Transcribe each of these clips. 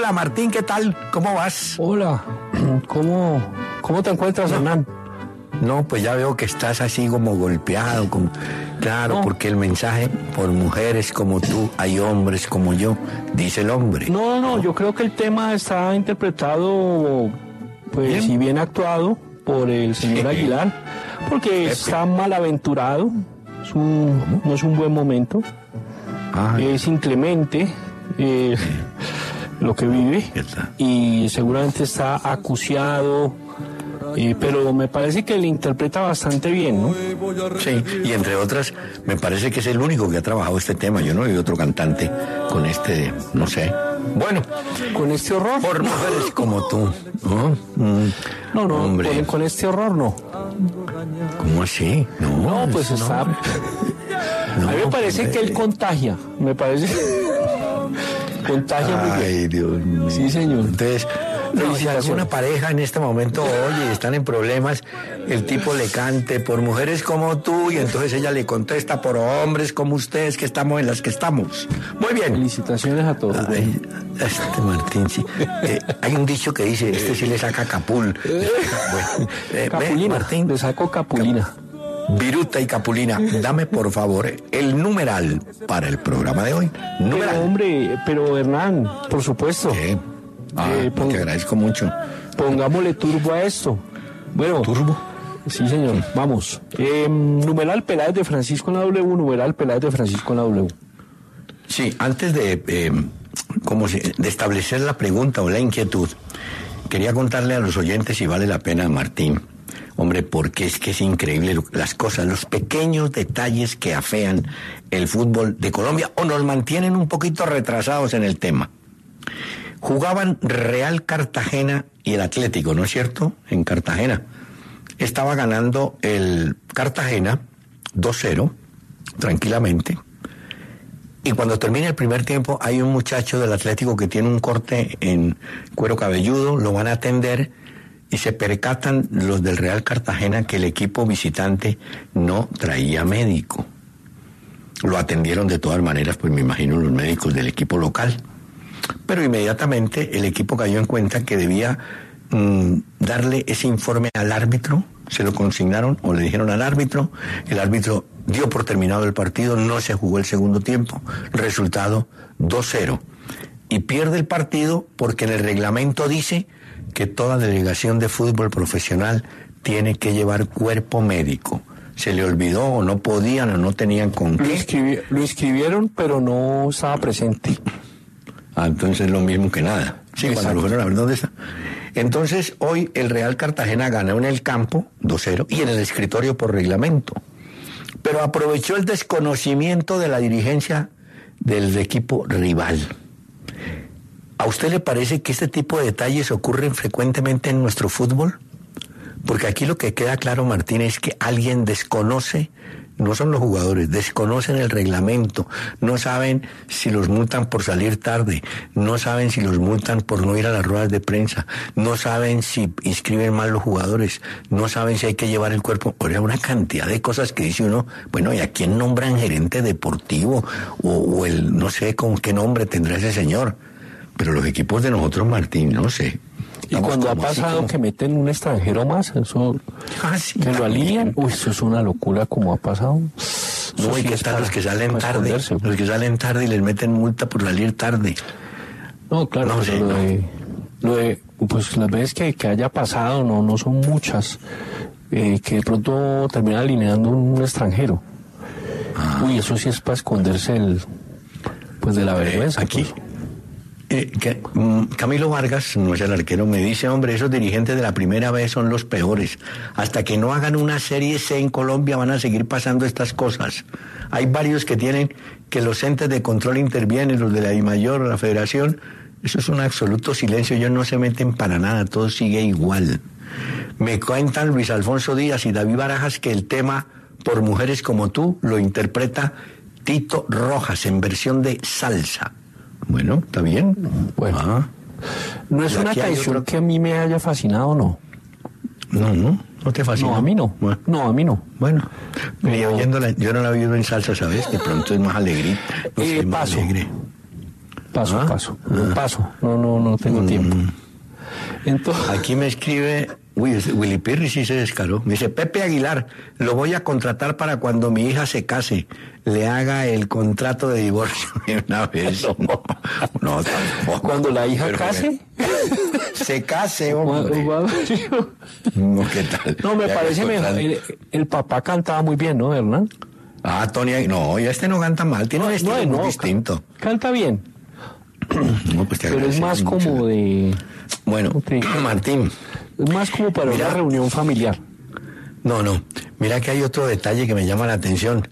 Hola Martín, ¿qué tal? ¿Cómo vas? Hola, ¿cómo te encuentras, Hernán? No, pues ya veo que estás así como golpeado, claro, porque el mensaje, por mujeres como tú, hay hombres como yo, dice el hombre. No, yo creo que el tema está interpretado, pues, y bien actuado por el señor Aguilar, porque está malaventurado, no es un buen momento, es inclemente lo que vive, y seguramente está acuciado. Pero me parece que le interpreta bastante bien, ¿no? Sí, y entre otras, me parece que es el único que ha trabajado este tema. Yo no he oído otro cantante con este, no sé. Bueno, con este horror. Por mujeres como tú, ¿no? No, hombre. Con este horror no. ¿Cómo así? No, pues no. está. No, a mí me parece que él contagia. Me parece. Contagia muy bien. Ay, Dios mío. Sí, señor. Entonces. No, si alguna pareja en este momento oye, están en problemas, el tipo le cante por mujeres como tú y entonces ella le contesta por hombres como ustedes que estamos en las que estamos. Muy bien. Felicitaciones a todos. Ay, Martín, sí. Hay un dicho que dice, este sí le saca capul. Bueno, capulina, Martín. Le saco capulina. Viruta y Capulina, dame por favor el numeral para el programa de hoy. Numeral. Pero Hernán, por supuesto. ¿Qué? Te agradezco mucho. Pongámosle turbo a esto. Bueno. ¿Turbo? Sí, señor. Vamos. Numeral Peláez de Francisco en la W, numeral Peláez de Francisco en la W. Sí, antes de establecer la pregunta o la inquietud, quería contarle a los oyentes si vale la pena, Martín. Hombre, porque es que es increíble las cosas, los pequeños detalles que afean el fútbol de Colombia o nos mantienen un poquito retrasados en el tema. Jugaban Real Cartagena y el Atlético, ¿no es cierto? En Cartagena. Estaba ganando el Cartagena 2-0, tranquilamente. Y cuando termina el primer tiempo, hay un muchacho del Atlético que tiene un corte en cuero cabelludo, lo van a atender y se percatan los del Real Cartagena que el equipo visitante no traía médico. Lo atendieron de todas maneras, pues me imagino los médicos del equipo local. Pero inmediatamente el equipo cayó en cuenta que debía darle ese informe al árbitro, se lo consignaron o le dijeron al árbitro, el árbitro dio por terminado el partido, no se jugó el segundo tiempo, resultado 2-0. Y pierde el partido porque en el reglamento dice que toda delegación de fútbol profesional tiene que llevar cuerpo médico. Se le olvidó o no podían o no tenían con qué. Lo inscribieron, pero no estaba presente. Entonces es lo mismo que nada. Sí, exacto. Cuando lo fueron a ver dónde está. Entonces, hoy el Real Cartagena ganó en el campo 2-0 y en el escritorio por reglamento. Pero aprovechó el desconocimiento de la dirigencia del equipo rival. ¿A usted le parece que este tipo de detalles ocurren frecuentemente en nuestro fútbol? Porque aquí lo que queda claro, Martín, es que alguien desconoce, no son los jugadores, desconocen el reglamento, no saben si los multan por salir tarde, no saben si los multan por no ir a las ruedas de prensa, no saben si inscriben mal los jugadores, no saben si hay que llevar el cuerpo. Ahora, una cantidad de cosas que dice uno, bueno, ¿y a quién nombran gerente deportivo? O el, no sé con qué nombre tendrá ese señor. Pero los equipos de nosotros, Martín, no sé. Y cuando ha pasado que meten un extranjero más, eso sí, que lo alinean, eso es una locura como ha pasado. No, y que están los que salen tarde, los que salen tarde y les meten multa por salir tarde. No, claro, no, pero lo de pues las veces que haya pasado no son muchas, que de pronto termina alineando un extranjero. Uy, eso sí es para esconderse de la vergüenza. Aquí. Camilo Vargas, no es el arquero, me dice, hombre, esos dirigentes de la primera vez son los peores. Hasta que no hagan una serie C en Colombia van a seguir pasando estas cosas. Hay varios que tienen que los entes de control intervienen, los de la DIMAYOR, la Federación. Eso es un absoluto silencio, ellos no se meten para nada, todo sigue igual. Me cuentan Luis Alfonso Díaz y David Barajas que el tema Por mujeres como tú lo interpreta Tito Rojas en versión de salsa. Bueno, está bien. Bueno, no es una canción que a mí me haya fascinado, ¿no? No te fascina. No, a mí no. Bueno. No, a mí no. Bueno, oyéndola, yo no la he oído en salsa, ¿sabes? De pronto es más alegre. Paso. Alegre. Paso a paso. No tengo tiempo. Entonces... Aquí me escribe... Willy Pirri sí se descaró. Me dice, Pepe Aguilar, lo voy a contratar para cuando mi hija se case, le haga el contrato de divorcio una vez. No, tampoco. ¿Cuando la hija case? Se case, hombre. No, ¿qué tal? No, me parece mejor. El papá cantaba muy bien, ¿no, Hernán? Ah, Tony, no, ya no canta mal, tiene un estilo muy distinto. Canta bien. No, pues pero es más mucho. Como de... Bueno, Martín. Es más como para una reunión familiar. No. Mira que hay otro detalle que me llama la atención.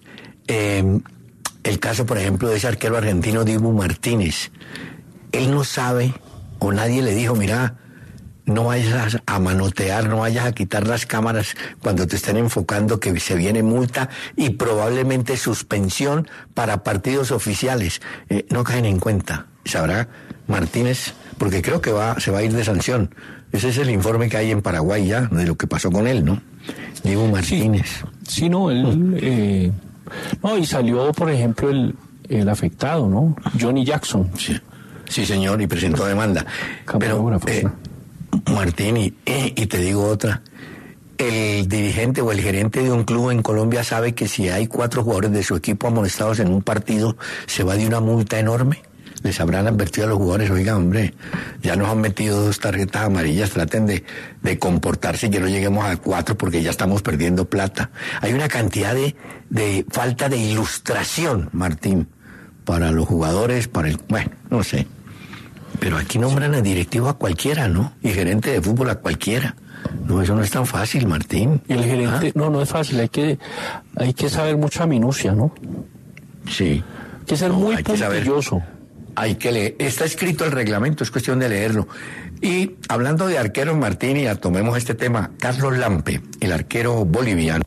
El caso, por ejemplo, de ese arquero argentino, Dibu Martínez. Él no sabe, o nadie le dijo, mira, no vayas a manotear, no vayas a quitar las cámaras cuando te estén enfocando, que se viene multa y probablemente suspensión para partidos oficiales. No caen en cuenta. Sabrá Martínez, porque creo que se va a ir de sanción. Ese es el informe que hay en Paraguay ya, de lo que pasó con él, ¿no? Diego Martínez. Sí, no, él... no, y salió, por ejemplo, el afectado, ¿no? Johnny Jackson. Sí, señor, y presentó demanda. Pero, Martín, y te digo otra. El dirigente o el gerente de un club en Colombia sabe que si hay 4 jugadores de su equipo amonestados en un partido, se va de una multa enorme. Les habrán advertido a los jugadores, oiga, hombre, ya nos han metido 2 tarjetas amarillas, traten de comportarse y que no lleguemos a 4 porque ya estamos perdiendo plata. Hay una cantidad de falta de ilustración, Martín, para los jugadores, bueno, no sé. Pero aquí nombran a directivo a cualquiera, ¿no? Y gerente de fútbol a cualquiera. No, eso no es tan fácil, Martín. Y el gerente, no es fácil, hay que saber mucha minucia, ¿no? Sí. Hay que ser muy puntilloso. Hay que leer, está escrito el reglamento, es cuestión de leerlo. Y hablando de arqueros, Martín, y tomemos este tema, Carlos Lampe, el arquero boliviano,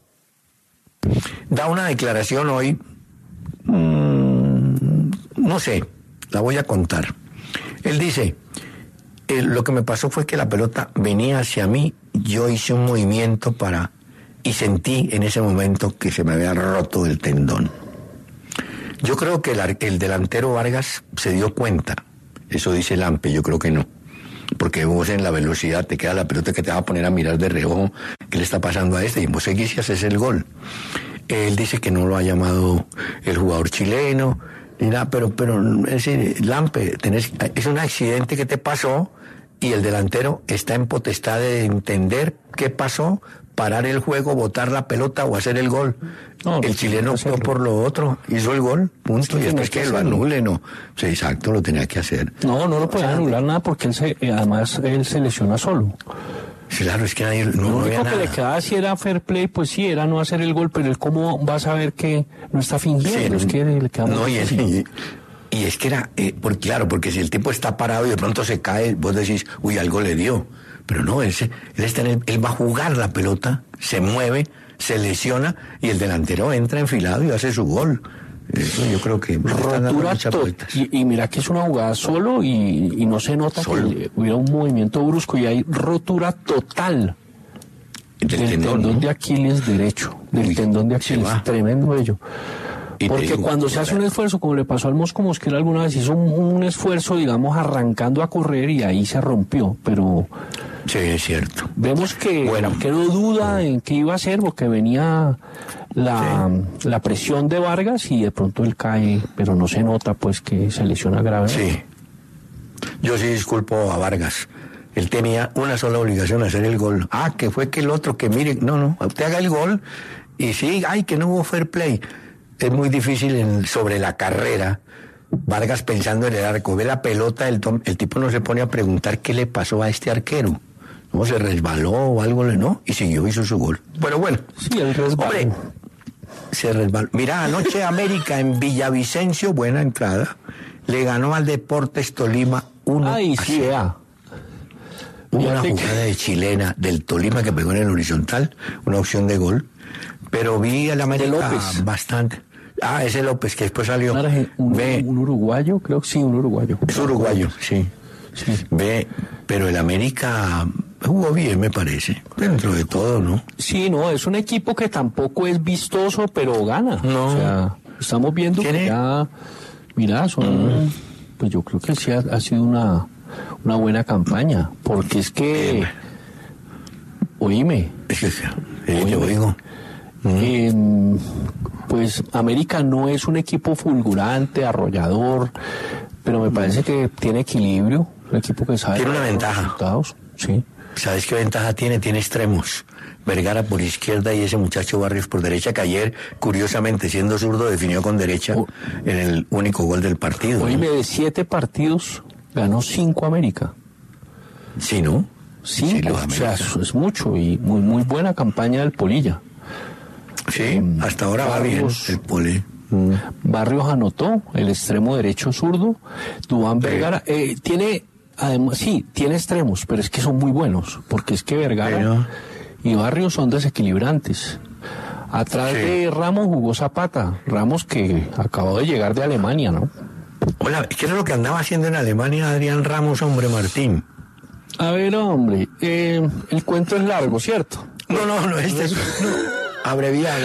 da una declaración hoy, no sé, la voy a contar. Él dice, lo que me pasó fue que la pelota venía hacia mí, yo hice un movimiento y sentí en ese momento que se me había roto el tendón. Yo creo que el delantero Vargas se dio cuenta, eso dice Lampe, yo creo que no, porque vos en la velocidad te queda la pelota que te va a poner a mirar de reojo qué le está pasando a este, y vos seguís y haces el gol. Él dice que no lo ha llamado el jugador chileno, ni nada, pero es decir, Lampe, es un accidente que te pasó y el delantero está en potestad de entender qué pasó, parar el juego, botar la pelota o hacer el gol. No, el chileno optó por lo otro, hizo el gol, punto, y después que lo anule, no. Sí, exacto, lo tenía que hacer. No lo puede anular nada porque además él se lesiona solo. Claro, es que nadie, lo único que le quedaba si era fair play, pues sí, era no hacer el gol, pero él cómo va a saber que no está fingiendo, sí, es que le queda no, y es que era, porque si el tipo está parado y de pronto se cae, vos decís, uy, algo le dio. Pero no, él va a jugar la pelota, se mueve, se lesiona y el delantero entra enfilado y hace su gol. Eso yo creo que rotura y mira que es una jugada solo y no se nota que hubiera un movimiento brusco y hay rotura total del tendón de Aquiles derecho, tendón de Aquiles, tremendo ello. Porque cuando se hace un esfuerzo, como le pasó al Mosco Mosquera alguna vez, hizo un esfuerzo, digamos, arrancando a correr y ahí se rompió, pero... Sí, es cierto. Vemos que el arquero duda en qué iba a hacer, porque venía la presión de Vargas y de pronto él cae, pero no se nota, pues, que se lesiona grave. Sí. Yo sí disculpo a Vargas. Él tenía una sola obligación, hacer el gol. Que fue que el otro, que mire, no, usted haga el gol y sí, que no hubo fair play. Es muy difícil sobre la carrera. Vargas pensando en el arco, ve la pelota, el tipo no se pone a preguntar qué le pasó a este arquero. No, se resbaló o algo, ¿no? Y siguió, hizo su gol. Pero bueno. Sí, el resbaló. Hombre, se resbaló. Mira, anoche América en Villavicencio, buena entrada, le ganó al Deportes Tolima 1-0. Una jugada de chilena del Tolima que pegó en el horizontal, una opción de gol. Pero vi al América bastante. Ese López, que después salió. Un uruguayo, creo que sí, un uruguayo. Es uruguayo, sí. Pero el América jugó bien, me parece. Dentro de todo, ¿no? Sí, no, es un equipo que tampoco es vistoso, pero gana. No. O sea, estamos viendo que ya. Mirá, son. pues yo creo que sí ha sido una buena campaña, porque es que, oíme, yo oigo. Pues América no es un equipo fulgurante, arrollador, pero me parece que tiene equilibrio, un equipo que sabe... Tiene una ventaja. Resultados, sí. ¿Sabes qué ventaja tiene? Tiene extremos. Vergara por izquierda y ese muchacho Barrios por derecha, que ayer, curiosamente, siendo zurdo, definió con derecha en el único gol del partido. Oíme, de 7 partidos, ganó 5 América. Sí, ¿no? 5, o sea, es mucho y muy buena campaña del Polilla. Sí, hasta ahora Barrios, va bien el Poli. Barrios anotó, el extremo derecho zurdo. Duván Vergara tiene, además, sí, tiene extremos, pero es que son muy buenos, porque es que Vergara y Barrios son desequilibrantes. Atrás de Ramos jugó Zapata, Ramos que acabó de llegar de Alemania, ¿no? Hola, ¿qué era lo que andaba haciendo en Alemania Adrián Ramos, hombre, Martín? A ver, hombre, el cuento es largo, ¿cierto? No, Abrevia.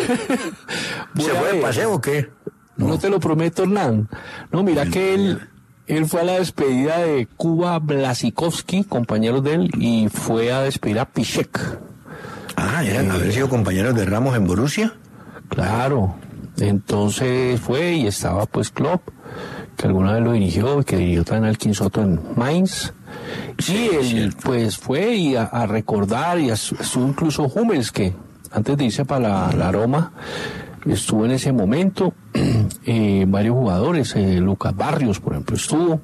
¿Se fue de paseo o qué? No te lo prometo, Hernán. No, mira que él fue a la despedida de Kuba Blasikowski, compañeros de él, y fue a despedir a Piszczek. ¿Eran haber sido compañeros de Ramos en Borussia? Claro. Entonces fue y estaba pues Klopp, que alguna vez lo dirigió, que dirigió también al Quinsoto en Mainz. Sí, y él pues fue y a recordar, y estuvo incluso Hummels, que antes de irse para la Roma, estuvo en ese momento, varios jugadores, Lucas Barrios, por ejemplo, estuvo.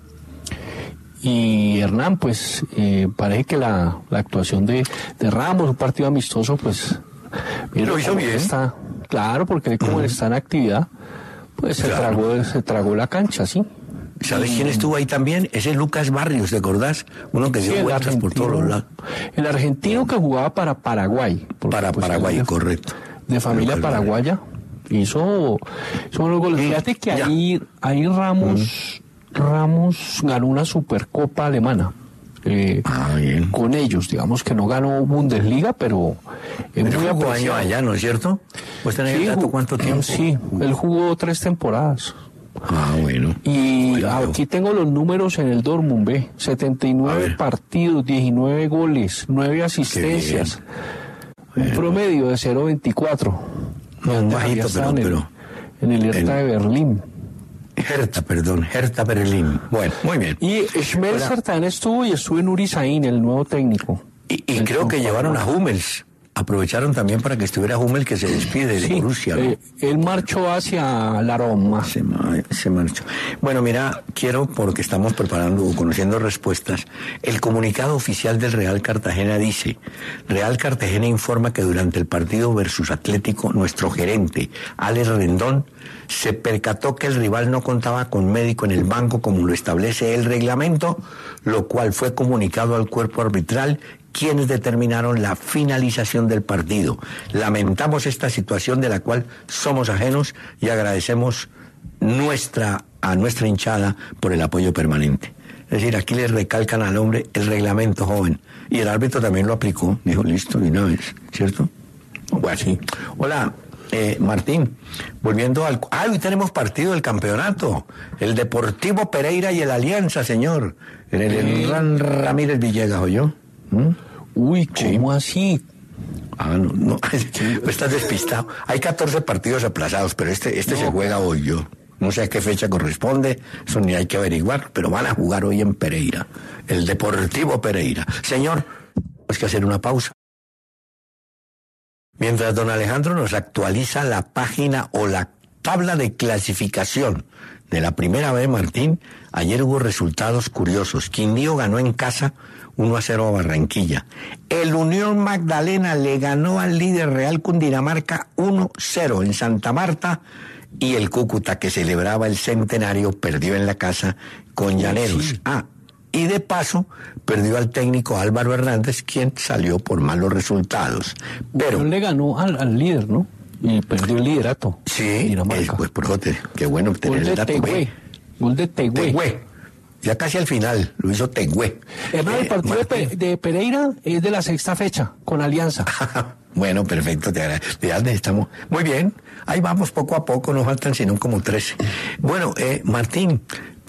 Y Hernán, pues, parece que la actuación de Ramos, un partido amistoso, pues... Lo hizo bien. Claro, porque como él está en actividad, pues se tragó la cancha, ¿sí? ¿Sabes quién estuvo ahí también? Ese Lucas Barrios, ¿te acordás? Uno que dio vueltas por todos los lados. El argentino que jugaba para Paraguay. Para pues, Paraguay, correcto. De familia paraguaya. Hizo unos goles. Fíjate que ahí Ramos ganó una Supercopa alemana. Bien. Con ellos, digamos que no ganó Bundesliga, pero jugó año allá, ¿no es cierto? ¿Pues tenés el dato cuánto tiempo? Sí, él jugó 3 temporadas. Bueno. Y aquí tengo los números en el Dortmund B. 79 partidos, 19 goles, 9 asistencias. Un promedio de 0.24. Un bajito, pero en el Hertha de Berlín. Hertha Berlín. Bueno, muy bien. Y Schmelzer también estuvo en Uri Sahin, el nuevo técnico. Y creo que llevaron a Hummels. Aprovecharon también para que estuviera Hummels, que se despide de Borussia, ¿no? Él marchó hacia la Roma. Se marchó. Bueno, mira, quiero, porque estamos preparando o conociendo respuestas, el comunicado oficial del Real Cartagena dice: Real Cartagena informa que durante el partido versus Atlético, nuestro gerente, Alex Rendón, se percató que el rival no contaba con médico en el banco como lo establece el reglamento, lo cual fue comunicado al cuerpo arbitral, quienes determinaron la finalización del partido. Lamentamos esta situación de la cual somos ajenos y agradecemos a nuestra hinchada por el apoyo permanente. Es decir, aquí les recalcan al hombre el reglamento, joven. Y el árbitro también lo aplicó, dijo listo de una vez, ¿cierto? Bueno, sí. Hola, Martín, volviendo al... hoy tenemos partido del campeonato. El Deportivo Pereira y el Alianza, señor. En el Hernán Ramírez Villegas, ¿oyó? Uy, ¿cómo así? No, estás despistado. Hay 14 partidos aplazados, pero este se juega hoy, yo. No sé a qué fecha corresponde, eso ni hay que averiguar, pero van a jugar hoy en Pereira, el Deportivo Pereira. Señor, hay que hacer una pausa. Mientras don Alejandro nos actualiza la página o la tabla de clasificación de la primera B, Martín, ayer hubo resultados curiosos. Quindío ganó en casa 1-0 a Barranquilla. El Unión Magdalena le ganó al líder Real Cundinamarca 1-0 en Santa Marta, y el Cúcuta, que celebraba el centenario, perdió en la casa con Llaneros. Sí. Y de paso perdió al técnico Álvaro Hernández, quien salió por malos resultados. Pero Unión le ganó al líder, ¿no? Y perdió el liderato. Sí, pues qué bueno tener el dato. Gol de Tegüé. Ya casi al final, lo hizo Tegüé. Además, el partido de Pereira es de la 6ª fecha, con Alianza. Bueno, perfecto, te agradezco. Ya estamos. Muy bien, ahí vamos poco a poco, nos faltan sino como 13. Bueno, Martín, pero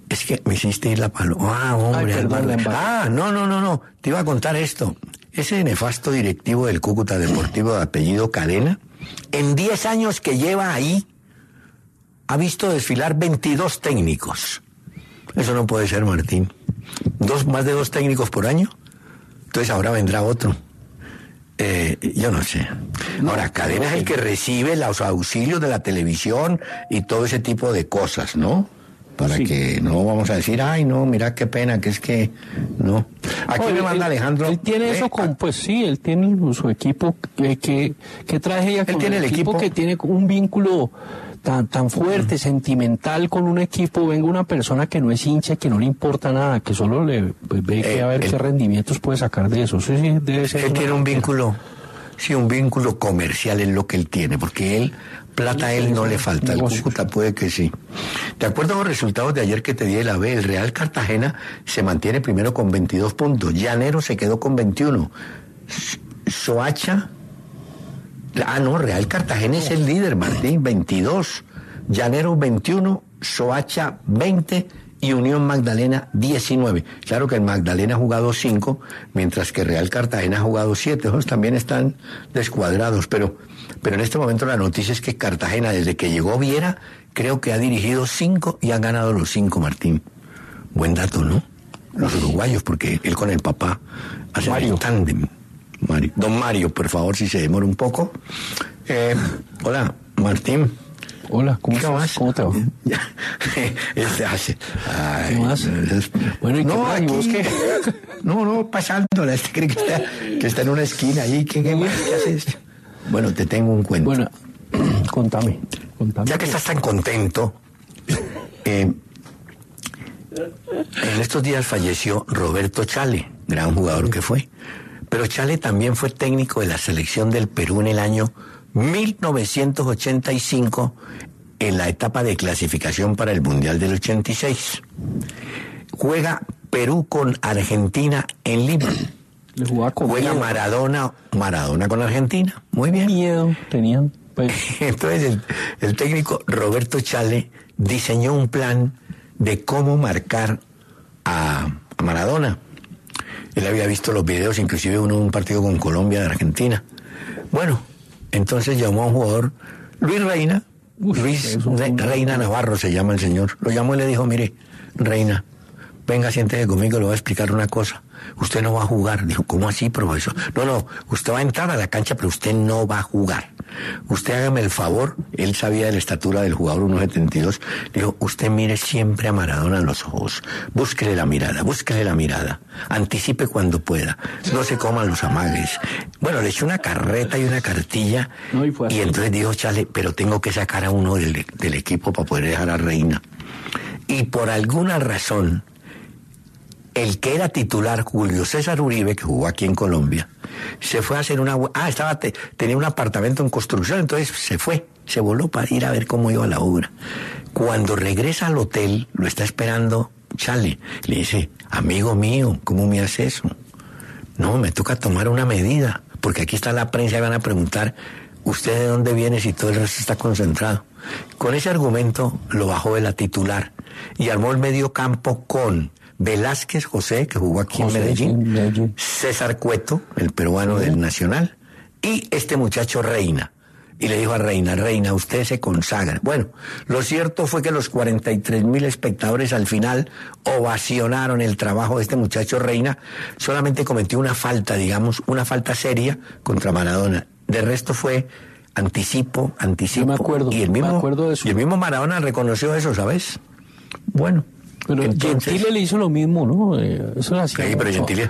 Es que me hiciste ir la paloma. Ah, hombre. Ay, perdón, no. Te iba a contar esto. Ese nefasto directivo del Cúcuta Deportivo de apellido Cadena, en 10 años que lleva ahí, ha visto desfilar 22 técnicos. Eso no puede ser, Martín. Más de 2 técnicos por año. Entonces ahora vendrá otro. Yo no sé. Ahora, Cadena es el que recibe los auxilios de la televisión y todo ese tipo de cosas, ¿no? Para que no vamos a decir, ay, no, mira qué pena, que es que no. Aquí me manda Alejandro. Él tiene eso con, pues sí, él tiene su equipo que trae ella con el equipo que tiene un vínculo tan fuerte, sentimental con un equipo. Venga una persona que no es hincha, que no le importa nada, que solo le ve que a ver qué rendimientos puede sacar de eso. Sí, debe ser. Él tiene un vínculo, un vínculo comercial es lo que él tiene, porque él plata a él no le falta, el Cúcuta puede que sí. De acuerdo a los resultados de ayer que te di de la B, el Real Cartagena se mantiene primero con 22 puntos, Llanero se quedó con 21, Soacha, Real Cartagena es el líder, Martín, 22, Llanero 21, Soacha 20 y Unión Magdalena 19. Claro que el Magdalena ha jugado 5, mientras que Real Cartagena ha jugado 7, esos también están descuadrados, pero en este momento la noticia es que Cartagena, desde que llegó Viera, creo que ha dirigido 5 y ha ganado los 5, Martín. Buen dato, ¿no? Los uruguayos, porque él con el papá hace un tándem. Don Mario, por favor, si se demora un poco. Hola, Martín. Hola, ¿cómo estás? ¿Cómo te va? ¿Qué más? Bueno, ¿y no, qué aquí, vos qué? No, pasándola. Este cree que está en una esquina ahí. ¿Qué más? ¿Qué haces? Bueno, te tengo un cuento. Bueno, contame. Ya que estás tan contento, en estos días falleció Roberto Chale, gran jugador que fue. Pero Chale también fue técnico de la selección del Perú en el año 1985, en la etapa de clasificación para el Mundial del 86. Juega Perú con Argentina en Lima. Juega Maradona con Argentina. Muy bien. Miedo tenían. Pues. Entonces el técnico Roberto Chale diseñó un plan de cómo marcar a Maradona. Él había visto los videos, inclusive un partido con Colombia de Argentina. Bueno, entonces llamó a un jugador, Luis Reina. Reina Navarro se llama el señor. Lo llamó y le dijo, mire, Reina, venga, siéntese conmigo, le voy a explicar una cosa. Usted no va a jugar. Dijo, ¿cómo así, profesor? No, usted va a entrar a la cancha, pero usted no va a jugar. Usted hágame el favor, él sabía de la estatura del jugador 1.72, dijo, usted mire siempre a Maradona en los ojos, búsquele la mirada, anticipe cuando pueda, no se coman los amagues. Bueno, le echó una carreta y una cartilla, y entonces dijo, Chale, pero tengo que sacar a uno del equipo para poder dejar a Reina. Y por alguna razón, el que era titular, Julio César Uribe, que jugó aquí en Colombia, se fue a hacer tenía un apartamento en construcción, entonces se voló para ir a ver cómo iba la obra. Cuando regresa al hotel, lo está esperando Chale, le dice, amigo mío, ¿cómo me hace eso? No, me toca tomar una medida, porque aquí está la prensa y van a preguntar, ¿usted de dónde viene si todo el resto está concentrado? Con ese argumento lo bajó de la titular y armó el medio campo con Velázquez José, que jugó aquí en Medellín, César Cueto, el peruano del Nacional, y este muchacho Reina. Y le dijo a Reina, usted se consagra. Bueno, lo cierto fue que los 43,000 espectadores al final ovacionaron el trabajo de este muchacho Reina. Solamente cometió una falta, una falta seria contra Maradona. De resto fue anticipo. Yo me acuerdo, y el mismo Maradona reconoció eso, ¿sabes? Bueno. Pero entonces, Gentile le hizo lo mismo, ¿no? Eso hacía. Sí, pero Gentile.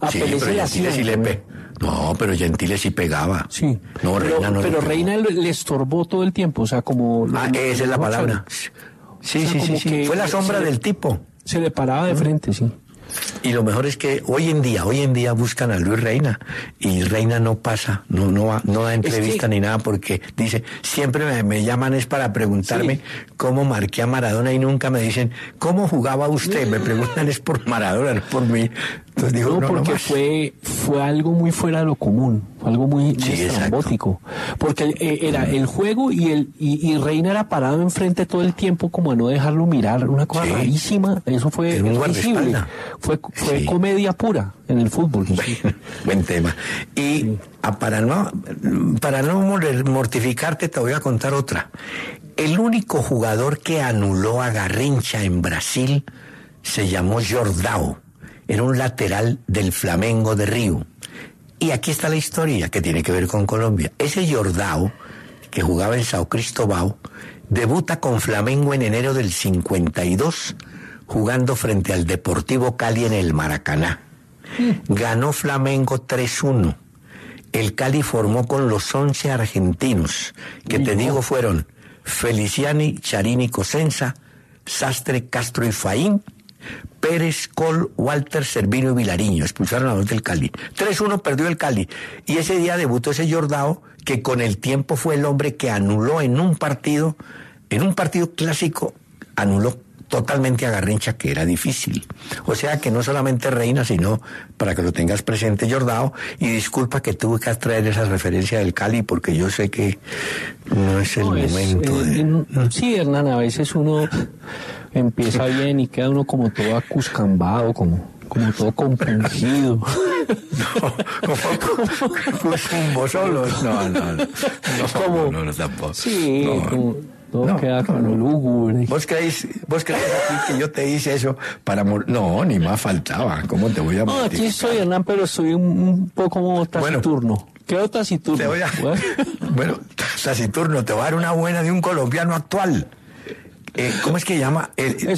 No, pero Gentile sí pegaba. Sí. No, Reina no. Pero Reina le estorbó todo el tiempo, o sea, como. Esa es la palabra. Sí. Fue la sombra del tipo. Se le paraba de frente, sí. Y lo mejor es que hoy en día buscan a Luis Reina y Reina no pasa, no da entrevista ni nada porque dice, siempre me llaman es para preguntarme cómo marqué a Maradona y nunca me dicen, ¿cómo jugaba usted? Me preguntan es por Maradona, no por mí. Entonces digo, porque fue algo muy fuera de lo común, fue algo muy estrambótico. Porque era el juego y Reina era parado enfrente todo el tiempo como a no dejarlo mirar, una cosa rarísima, eso fue irresistible. Fue comedia pura en el fútbol. Buen tema. Y para no mortificarte te voy a contar otra. El único jugador que anuló a Garrincha en Brasil se llamó Jordão. Era un lateral del Flamengo de Río. Y aquí está la historia que tiene que ver con Colombia. Ese Jordão, que jugaba en São Cristóbal, debuta con Flamengo en enero del 52, jugando frente al Deportivo Cali en el Maracaná. Ganó Flamengo 3-1. El Cali formó con los 11 argentinos, que te digo fueron Feliciani, Charini, Cosenza, Sastre, Castro y Faín, Pérez, Col, Walter, Servino y Vilariño. Expulsaron a los del Cali. 3-1 perdió el Cali. Y ese día debutó ese Jordão, que con el tiempo fue el hombre que anuló en un partido clásico, anuló totalmente a Garrincha, que era difícil. O sea que no solamente Reina, sino, para que lo tengas presente, Jordão, y disculpa que tuve que traer esa referencia del Cali, porque yo sé que no es el momento Sí, Hernán, a veces uno empieza bien y queda uno como todo acuscambado, como todo comprendido. Como solos. No, tampoco. Sí, todo queda como lúgubre. ¿Vos creéis aquí que yo te hice eso para No, ni más faltaba. ¿Cómo te voy a mortificar? No, aquí estoy, Hernán, pero estoy un poco taciturno. Bueno, quedo taciturno. Bueno, taciturno, te voy a dar una buena de un colombiano actual. ¿Cómo es que llama?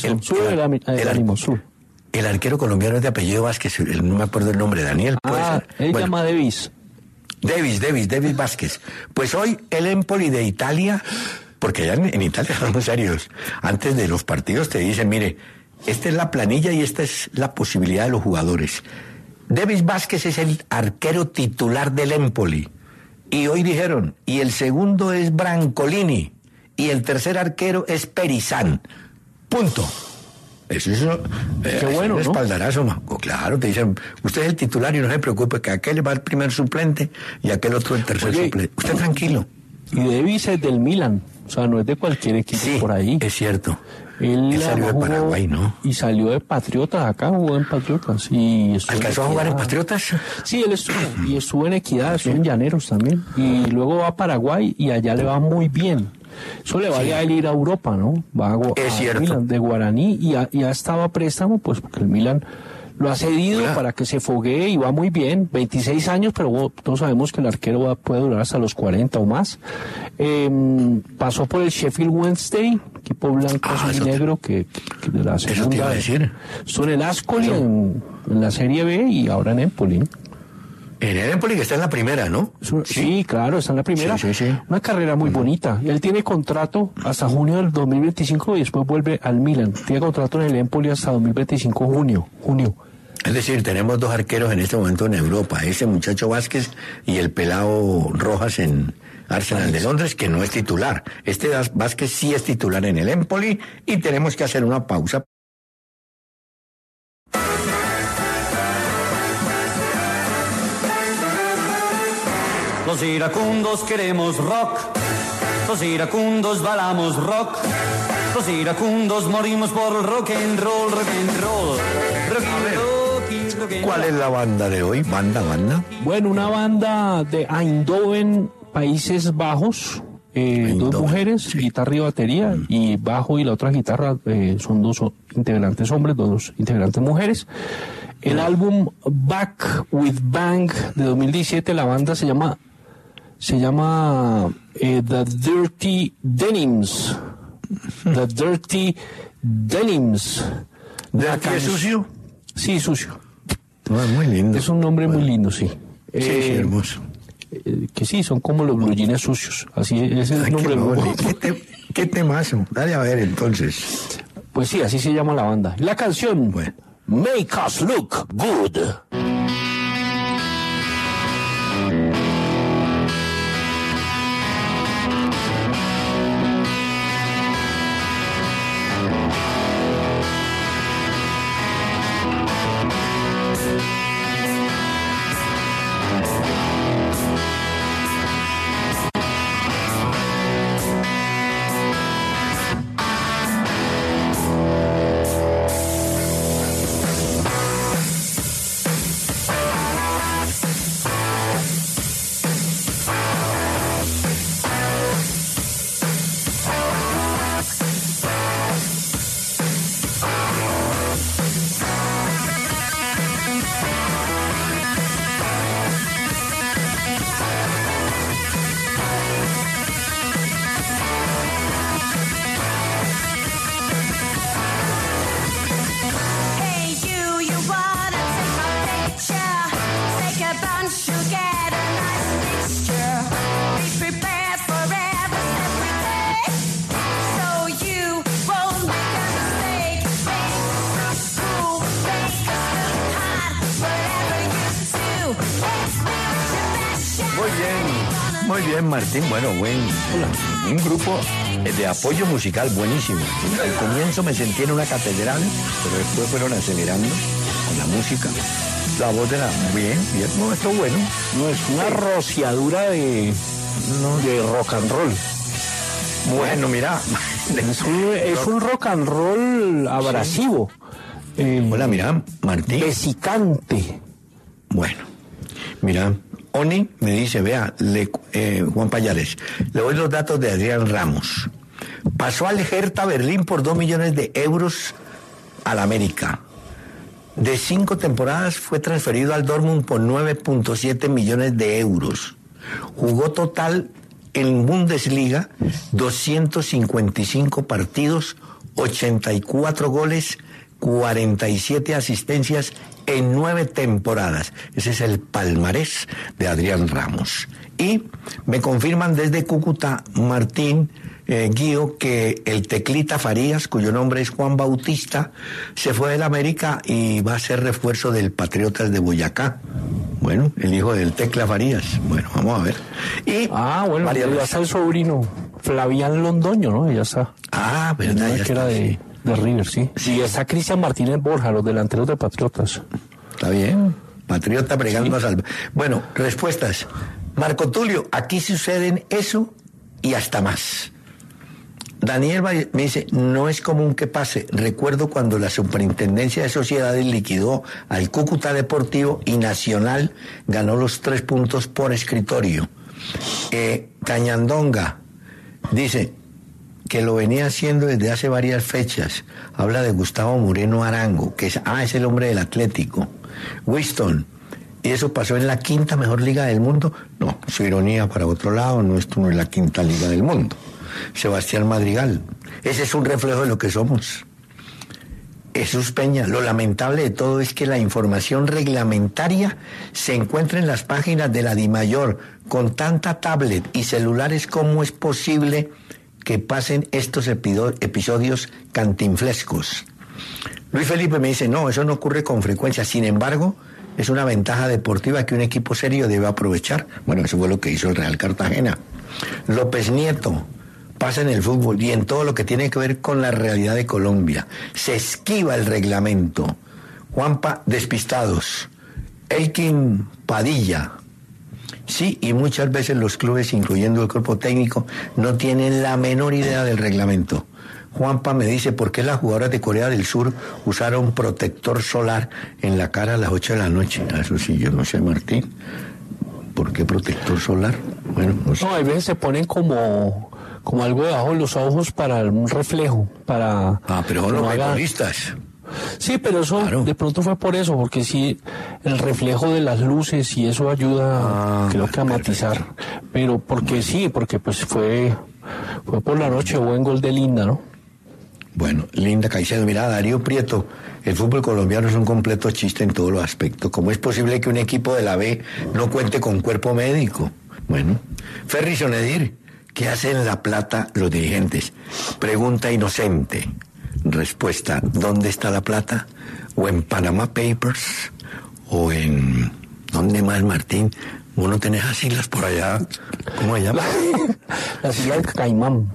El ánimo sur. El arquero colombiano es de apellido Vázquez, no me acuerdo el nombre, Daniel. Él llama Davis. Davis Vázquez. Pues hoy el Empoli de Italia, porque allá en Italia son muy serios, antes de los partidos te dicen, mire, esta es la planilla y esta es la posibilidad de los jugadores. Davis Vázquez es el arquero titular del Empoli. Y hoy dijeron, y el segundo es Brancolini. Y el tercer arquero es Perizán. Punto. Eso qué bueno, un espaldarazo, ¿no? Claro, te dicen, usted es el titular y no se preocupe que aquel va el primer suplente y aquel otro el tercer suplente. Usted tranquilo. Y Davis es del Milan, o sea, no es de cualquier equipo por ahí. Es cierto. Él salió de Paraguay, ¿no? Y salió de Patriotas, acá jugó en Patriotas. ¿Alcanzó a jugar en Patriotas? Sí, él estuvo en Equidad, estuvo en Llaneros también. Y luego va a Paraguay y allá le va muy bien. Eso le vale a él ir a Europa, ¿no? Va a Milan de Guaraní y ha estado a préstamo, pues porque el Milan lo ha cedido para que se foguee y va muy bien. 26 años, pero todos sabemos que el arquero puede durar hasta los 40 o más. Pasó por el Sheffield Wednesday, equipo blanco y negro que de la segunda. Eso te iba a decir. Son el Ascoli en la Serie B y ahora en Empoli. En el Empoli, que está en la primera, ¿no? Sí, claro, está en la primera. Sí. Una carrera muy bonita. Él tiene contrato hasta junio del 2025 y después vuelve al Milan. Tiene contrato en el Empoli hasta 2025 junio. Es decir, tenemos dos arqueros en este momento en Europa. Ese muchacho Vázquez y el pelado Rojas en Arsenal de Londres, que no es titular. Este Vázquez sí es titular en el Empoli y tenemos que hacer una pausa. Los iracundos queremos rock, los iracundos bailamos rock, los iracundos morimos por el rock and roll, rock and roll. ¿Cuál es la banda de hoy? ¿Banda? Bueno, una banda de Eindhoven, Países Bajos, dos mujeres, guitarra y batería, y bajo y la otra guitarra son dos integrantes hombres, dos integrantes mujeres. El álbum Back with Bang de 2017, la banda se llama The Dirty Denims. The Dirty Denims. ¿De aquí es sucio? Sí, sucio. Muy lindo. Es un nombre muy lindo, sí. Sí, hermoso. Que sí, son como los blue jeans sucios. Así es el nombre del grupo. ¿Qué temazo? Dale a ver entonces. Pues sí, así se llama la banda. La canción. Bueno. Make Us Look Good. Muy bien, Martín. Bueno, un grupo de apoyo musical buenísimo. Al comienzo me sentí en una catedral, pero después fueron acelerando con la música. La voz de la... Bien, no, esto bueno. No, es una rociadura de rock and roll. Bueno, mira. Es un rock and roll abrasivo. Hola, mira, Martín. Vesicante. Bueno, mira... Oni me dice, vea, Juan Payares, le doy los datos de Adrián Ramos. Pasó al Hertha Berlín por 2 millones de euros al América. De 5 temporadas fue transferido al Dortmund por 9.7 millones de euros. Jugó total en Bundesliga 255 partidos, 84 goles, 47 asistencias en 9 temporadas. Ese es el palmarés de Adrián Ramos. Y me confirman desde Cúcuta, Martín Guío, que el Teclita Farías, cuyo nombre es Juan Bautista, se fue del América y va a ser refuerzo del Patriotas de Boyacá. Bueno, el hijo del Tecla Farías. Bueno, vamos a ver. Y bueno, ya está el sobrino Flavián Londoño, ¿no? Ya está. Verdad, ya que era de River, sí. Y está Cristian Martínez Borja, los delanteros de Patriotas. Está bien. Patriota bregando a salvar. Bueno, respuestas. Marco Tulio, aquí suceden eso y hasta más. Daniel me dice, no es común que pase. Recuerdo cuando la Superintendencia de Sociedades liquidó al Cúcuta Deportivo y Nacional ganó los 3 puntos por escritorio. Cañandonga dice que lo venía haciendo desde hace varias fechas. Habla de Gustavo Moreno Arango, que es el hombre del Atlético. Winston, ¿y eso pasó en la 5ª mejor liga del mundo? No, su ironía para otro lado, no estuvo en la 5ª liga del mundo. Sebastián Madrigal, ese es un reflejo de lo que somos. Jesús Peña, lo lamentable de todo es que la información reglamentaria se encuentra en las páginas de la DIMAYOR. Con tanta tablet y celulares, ¿cómo es posible que pasen estos episodios cantinflescos? Luis Felipe me dice, no, eso no ocurre con frecuencia. Sin embargo, es una ventaja deportiva que un equipo serio debe aprovechar. Bueno, eso fue lo que hizo el Real Cartagena. López Nieto, pasa en el fútbol y en todo lo que tiene que ver con la realidad de Colombia. Se esquiva el reglamento. Juanpa, despistados. Elkin Padilla. Sí, y muchas veces los clubes, incluyendo el cuerpo técnico, no tienen la menor idea del reglamento. Juanpa me dice, ¿por qué las jugadoras de Corea del Sur usaron protector solar en la cara a las 8 de la noche? Eso sí, yo no sé, Martín. ¿Por qué protector solar? Bueno, no sé. No, a veces se ponen como algo debajo de los ojos para un reflejo, para... pero son los futbolistas. Sí, pero eso de pronto fue por eso, porque sí, el reflejo de las luces y eso ayuda, creo que a matizar. Pero porque porque pues fue por la noche, buen gol de Linda, ¿no? Bueno, Linda Caicedo, mira, Darío Prieto, el fútbol colombiano es un completo chiste en todos los aspectos. ¿Cómo es posible que un equipo de la B no cuente con cuerpo médico? Bueno, Ferry Sonedir, ¿qué hacen en La Plata los dirigentes? Pregunta inocente. Respuesta, ¿dónde está la plata? o en Panama Papers, o en... ¿Dónde más, Martín? ¿Vos no tenés las islas por allá? ¿Cómo se llama? Las Islas Caimán.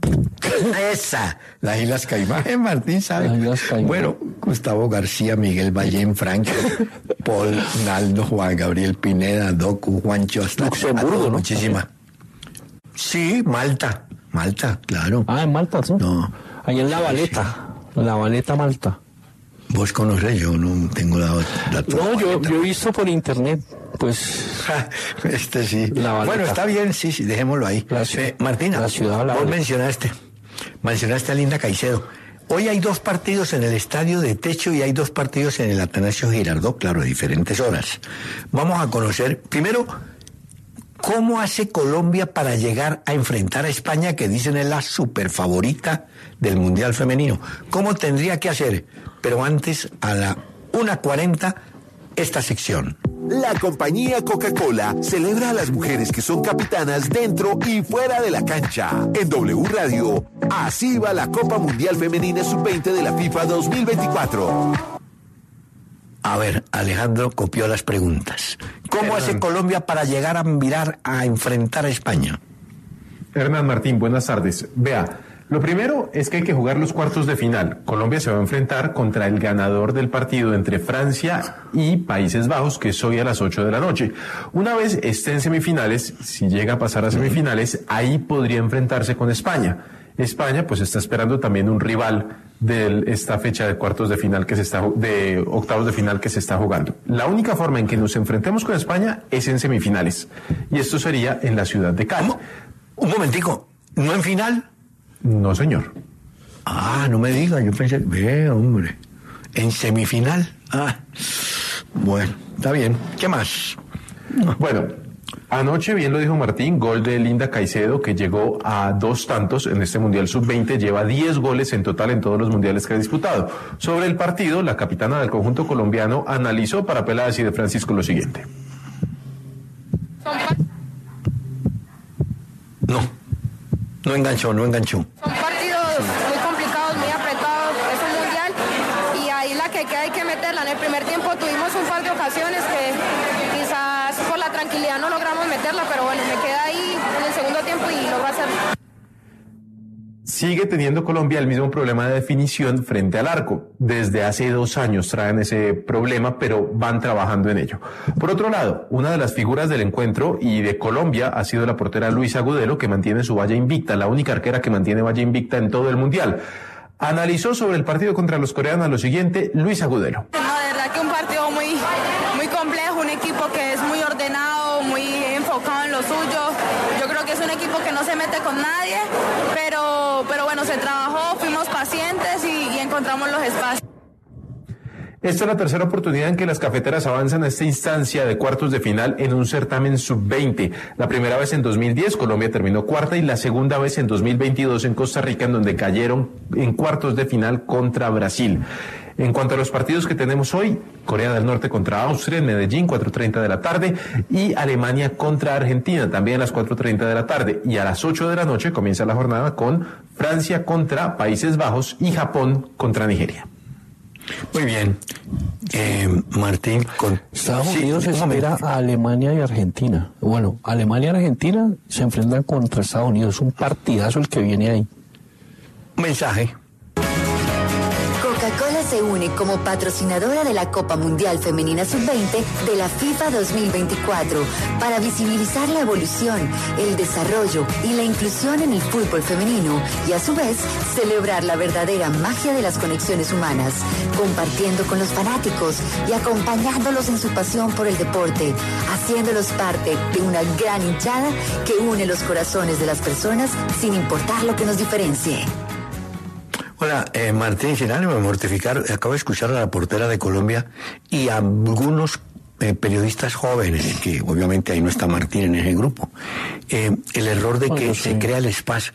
Esa, las Islas Caimán, Martín sabe. Las Islas Caimán. Bueno, Gustavo García, Miguel Ballén, Franco, Paul, Naldo, Juan Gabriel Pineda, Docu, Juancho, hasta Luxemburgo, ¿no? Muchísima. Sí, Malta, claro. Ah, en Malta, ¿sí? No. Ahí en La Valeta, Malta. Vos conocés, yo no tengo la No, yo he visto por internet, pues... Sí. Bueno, está bien, sí, dejémoslo ahí. Martina, la ciudad, vos mencionaste a Linda Caicedo. Hoy hay 2 partidos en el estadio de techo y hay 2 partidos en el Atanasio Girardot, claro, a diferentes horas. Vamos a conocer, primero, cómo hace Colombia para llegar a enfrentar a España, que dicen es la super favorita del Mundial Femenino. ¿Cómo tendría que hacer? Pero antes, a la 1:40, esta sección. La compañía Coca-Cola celebra a las mujeres que son capitanas dentro y fuera de la cancha. En W Radio, así va la Copa Mundial Femenina Sub-20 de la FIFA 2024. A ver, Alejandro copió las preguntas. ¿Cómo hace Colombia para llegar a mirar a enfrentar a España? Hernán Martín, buenas tardes. Vea, lo primero es que hay que jugar los cuartos de final. Colombia se va a enfrentar contra el ganador del partido entre Francia y Países Bajos, que es hoy a las 8 de la noche. Una vez esté en semifinales, si llega a pasar a semifinales, ahí podría enfrentarse con España. España pues está esperando también un rival de esta fecha de cuartos de final de octavos de final que se está jugando. La única forma en que nos enfrentemos con España es en semifinales, y esto sería en la ciudad de Cali. Un momentico, ¿no en final? No, señor. Ah, no me diga, yo pensé, hombre, en semifinal. Bueno, está bien. ¿Qué más? Bueno, anoche, bien lo dijo Martín, gol de Linda Caicedo, que llegó a 2 tantos en este Mundial Sub-20, lleva 10 goles en total en todos los mundiales que ha disputado. Sobre el partido, la capitana del conjunto colombiano analizó para Peláez y de Francisco lo siguiente. No enganchó. Son partidos muy complicados, muy apretados, es un mundial y ahí la que hay que meterla. En el primer tiempo tuvimos un par de ocasiones que quizás por la tranquilidad no logramos meterla, pero bueno, me queda ahí en el segundo tiempo y lo va a hacer. Sigue teniendo Colombia el mismo problema de definición frente al arco. Desde hace 2 años traen ese problema, pero van trabajando en ello. Por otro lado, una de las figuras del encuentro y de Colombia ha sido la portera Luisa Agudelo, que mantiene su valla invicta, la única arquera que mantiene valla invicta en todo el Mundial. Analizó sobre el partido contra los coreanos lo siguiente, Luisa Agudelo. No, de verdad que un partido muy complejo, un equipo que es muy ordenado, muy enfocado en lo suyo. Yo creo que es un equipo que no se mete con nadie, pero bueno, se trabajó, fuimos pacientes y encontramos los espacios. Esta es la tercera oportunidad en que las cafeteras avanzan a esta instancia de cuartos de final en un certamen sub-20. La primera vez en 2010, Colombia terminó cuarta, y la segunda vez en 2022 en Costa Rica, en donde cayeron en cuartos de final contra Brasil. En cuanto a los partidos que tenemos hoy, Corea del Norte contra Austria en Medellín, 4:30 de la tarde, y Alemania contra Argentina, también a las 4:30 de la tarde. Y a las 8 de la noche comienza la jornada con Francia contra Países Bajos y Japón contra Nigeria. Muy bien. Martín, Estados Unidos espera a Alemania y Argentina. Bueno, Alemania y Argentina se enfrentan contra Estados Unidos. Es un partidazo el que viene ahí. Un mensaje. Coca-Cola se une como patrocinadora de la Copa Mundial Femenina Sub-20 de la FIFA 2024 para visibilizar la evolución, el desarrollo y la inclusión en el fútbol femenino y a su vez celebrar la verdadera magia de las conexiones humanas, compartiendo con los fanáticos y acompañándolos en su pasión por el deporte, haciéndolos parte de una gran hinchada que une los corazones de las personas sin importar lo que nos diferencie. Hola, Martín, sin ánimo de mortificar, acabo de escuchar a la portera de Colombia y a algunos periodistas jóvenes, que obviamente ahí no está Martín en ese grupo, el error de que se crea el espacio.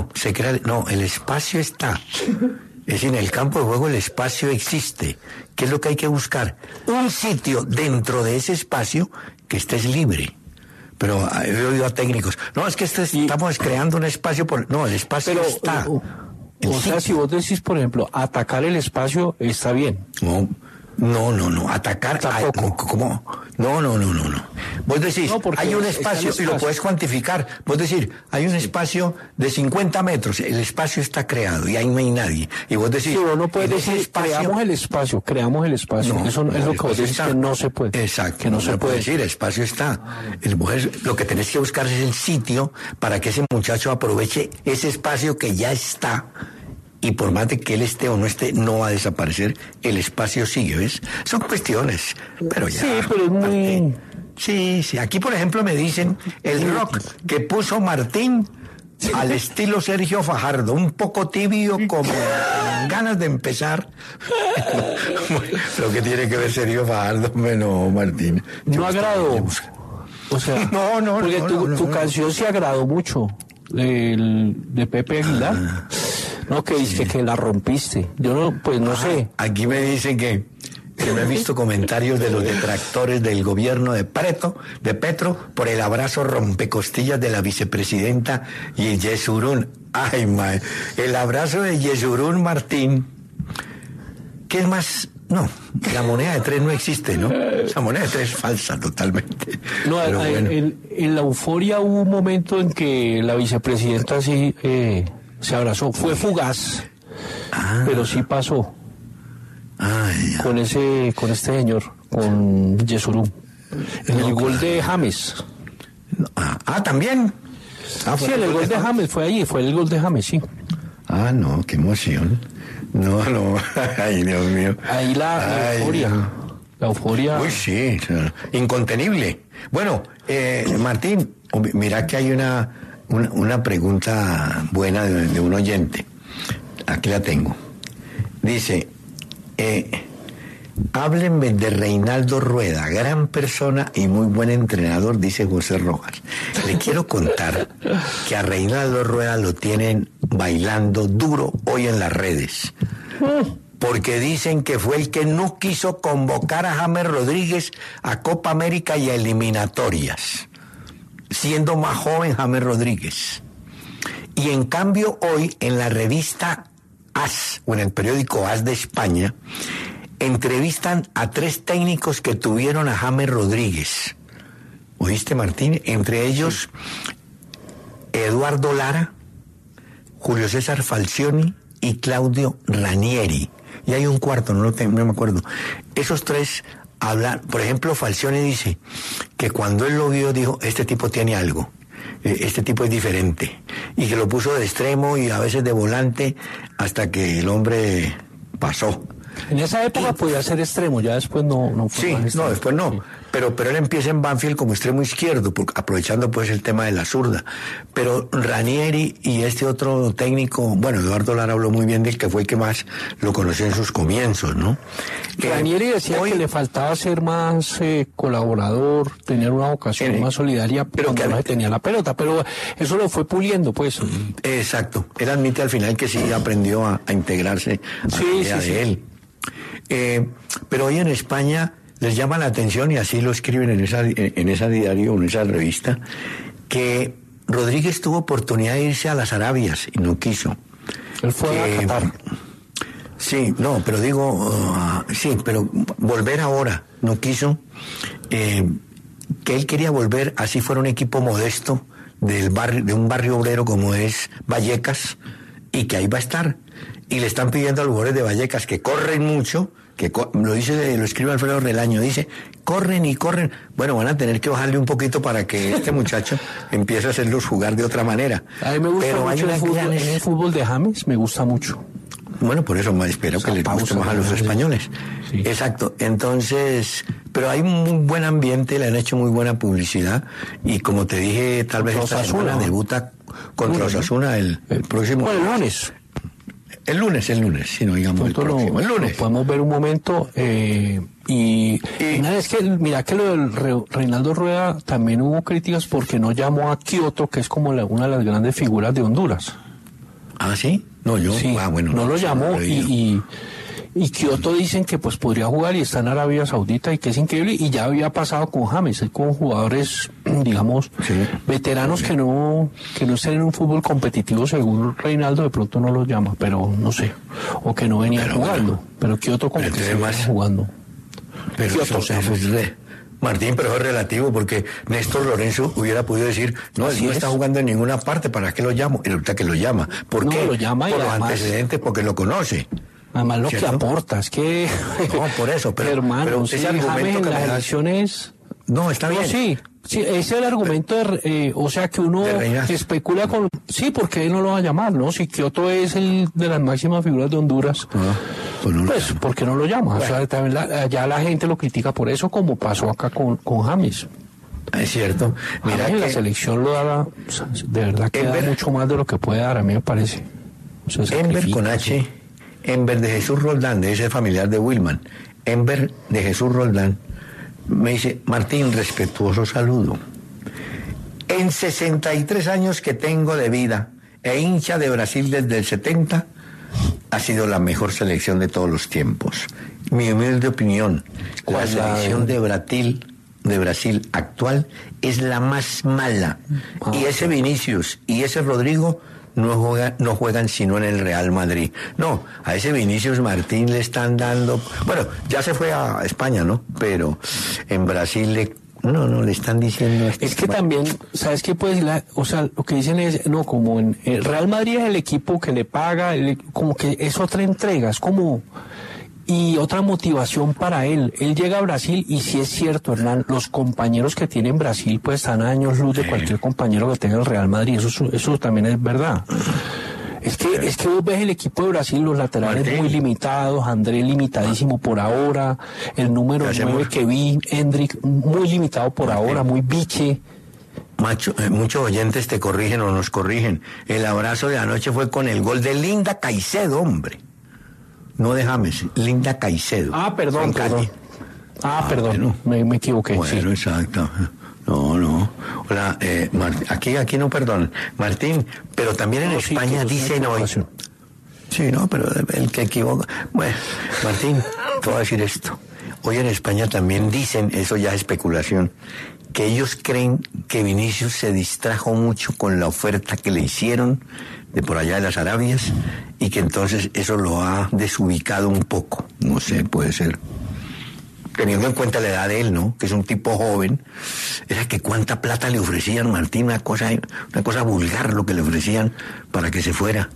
El espacio está. Es decir, en el campo de juego el espacio existe. ¿Qué es lo que hay que buscar? Un sitio dentro de ese espacio que estés libre. Pero he oído a técnicos, no, es que estamos creando un espacio el espacio está. O sea, si vos decís, por ejemplo, atacar el espacio, está bien. No, No, atacar. Tampoco. ¿Cómo? No. Vos decís, No, porque hay un está espacio, el y lo espacio. puedes cuantificar. Vos decís, hay un espacio de 50 metros, el espacio está creado y ahí no hay nadie. Y vos decís, Sí, uno no puede en ese decir, creamos el espacio. No, Eso es lo que vos decís, que no se puede. Exacto, que no se puede decir, el espacio está. Lo que tenés que buscar es el sitio para que ese muchacho aproveche ese espacio que ya está. Y por más de que él esté o no esté, no va a desaparecer, el espacio sigue, ¿ves? Son cuestiones, pero ya. Sí, pero es muy... Sí, aquí por ejemplo me dicen el rock que puso Martín al estilo Sergio Fajardo, un poco tibio, como con ganas de empezar. Lo que tiene que ver Sergio Fajardo, no, Martín. No agradó. O sea, No, porque no, tu no. canción sí agradó mucho, de Pepe Aguilar. No, que dice que la rompiste. Yo no, pues no sé. Aquí me dicen que me he visto comentarios de los detractores del gobierno de Petro por el abrazo rompecostillas de la vicepresidenta Yesurún. Ay, mae, el abrazo de Yesurún Martín. ¿Qué es más? No, la moneda de 3 no existe, ¿no? La moneda de 3 es falsa totalmente. No, Pero bueno. en la euforia hubo un momento en que la vicepresidenta sí se abrazó. Fue fugaz, pero sí pasó. Ay, ya. Con este señor, con Yesurún. En el gol de James. También. Sí, en el gol de James, fue el gol de James, sí. No, qué emoción. No, ay, Dios mío. Ahí la Ay, euforia. Dios. La euforia. Uy, sí, incontenible. Bueno, Martín, mira que hay una pregunta buena de un oyente. Aquí la tengo. Dice, háblenme de Reinaldo Rueda, gran persona y muy buen entrenador, dice José Rojas. Le quiero contar que a Reinaldo Rueda lo tienen bailando duro hoy en las redes. Porque dicen que fue el que no quiso convocar a James Rodríguez a Copa América y a eliminatorias, siendo más joven James Rodríguez. Y en cambio hoy en la revista AS, o en el periódico AS de España, entrevistan a 3 técnicos que tuvieron a James Rodríguez. ¿Oíste, Martín? Entre ellos, Eduardo Lara, Julio César Falcioni y Claudio Ranieri. Y hay un cuarto, no me acuerdo. Esos 3 hablan, por ejemplo, Falcioni dice que cuando él lo vio dijo, este tipo tiene algo, este tipo es diferente. Y que lo puso de extremo y a veces de volante hasta que el hombre pasó. En esa época podía ser extremo, ya después no fue Sí, más extremo. no, después no. Sí. Pero él empieza en Banfield como extremo izquierdo, aprovechando pues el tema de la zurda. Pero Ranieri y este otro técnico, bueno, Eduardo Lara habló muy bien del que fue el que más lo conoció en sus comienzos, ¿no? Ranieri decía que le faltaba ser más colaborador, tener una vocación más solidaria, pero que no se tenía la pelota, pero eso lo fue puliendo, pues. Exacto. Él admite al final que sí aprendió a integrarse a la idea de él. Pero hoy en España les llama la atención, y así lo escriben en esa diario, en esa revista, que Rodríguez tuvo oportunidad de irse a las Arabias y no quiso. Él fue a Qatar. Sí, no, pero digo, sí, pero volver ahora no quiso. Que él quería volver, así fuera un equipo modesto de un barrio obrero como es Vallecas, y que ahí va a estar. Y le están pidiendo a los jugadores de Vallecas que corren mucho, lo escribe Alfredo Relaño, dice, corren y corren. Bueno, van a tener que bajarle un poquito para que este muchacho empiece a hacerlos jugar de otra manera. A mí me gusta pero mucho el fútbol de James, me gusta mucho. Bueno, por eso espero que les guste más a los españoles. Sí. Exacto. Entonces, pero hay un buen ambiente, le han hecho muy buena publicidad, y como te dije, tal vez esta semana debuta contra Osasuna el próximo... Bueno, el lunes. El lunes, si no digamos el próximo. El lunes. Lo podemos ver un momento. Y nada, es que mira que lo del Reinaldo Rueda también hubo críticas porque no llamó a Kioto, que es como una de las grandes figuras de Honduras. ¿Ah, sí? No, yo. Sí, bueno. No lo llamó y Kioto dicen que pues podría jugar y está en Arabia Saudita y que es increíble, y ya había pasado con James, con jugadores, digamos, veteranos que no estén en un fútbol competitivo. Según Reinaldo, de pronto no los llama, pero no sé, o que no venían jugando, pero Kioto como que estaba jugando. Pero eso es Martín, pero es relativo, porque Néstor Lorenzo hubiera podido decir, no, él no está jugando en ninguna parte, ¿para qué lo llamo? Y resulta que lo llama. ¿Por qué? Lo llama por los además, antecedentes, porque lo conoce. Además lo ¿cierto? Que aporta, es que... No, por eso, pero... hermano, pero sí, ese argumento que las me das... elecciones... No, está bien. Sí, ese es el argumento, o sea, que uno especula con... Sí, porque él no lo va a llamar, ¿no? Si Kioto es el de las máximas figuras de Honduras, pues, ¿por qué no lo llama? Bueno. O sea, también allá la gente lo critica por eso, como pasó acá con James. Es cierto. Mira, que la selección lo da, o sea, de verdad que da mucho más de lo que puede dar, a mí me parece. O sea, Enver con H, Enver de Jesús Roldán, de ese familiar de Wilman. Enver de Jesús Roldán me dice, Martín, respetuoso saludo. En 63 años que tengo de vida e hincha de Brasil desde el 70, ha sido la mejor selección de todos los tiempos. Mi humilde opinión, la selección de Brasil actual es la más mala. Y ese Vinicius y ese Rodrigo no juegan sino en el Real Madrid. No, a ese Vinicius Martín le están dando... Bueno, ya se fue a España, ¿no? Pero en Brasil le están diciendo... Es que también, ¿sabes qué? Pues, o sea, lo que dicen es, no, como en el Real Madrid es el equipo que le paga, como que es otra entrega, es como... Y otra motivación para él. Él llega a Brasil y sí es cierto, Hernán, los compañeros que tiene en Brasil pues están a años luz de cualquier compañero que tenga el Real Madrid. Eso también es verdad. Es que vos ves el equipo de Brasil, los laterales Martín, muy limitados, André limitadísimo por ahora, el número 9 que vi, Hendrik, muy limitado por Martín, ahora, muy biche. Muchos oyentes te corrigen o nos corrigen. El abrazo de anoche fue con el gol de Linda Caicedo, hombre. No de James, Linda Caicedo. Perdón. Perdón, bueno, me equivoqué. Bueno, sí. Exacto. No. Hola, aquí no, perdón. Martín, pero también en España dicen hoy... Sí, no, pero el que equivoca... Bueno, Martín, te voy a decir esto. Hoy en España también dicen, eso ya es especulación, que ellos creen que Vinicius se distrajo mucho con la oferta que le hicieron de por allá de las Arabias y que entonces eso lo ha desubicado un poco. No sé, puede ser. Teniendo en cuenta la edad de él, ¿no? Que es un tipo joven. Era que cuánta plata le ofrecían, Martín, una cosa vulgar lo que le ofrecían para que se fuera.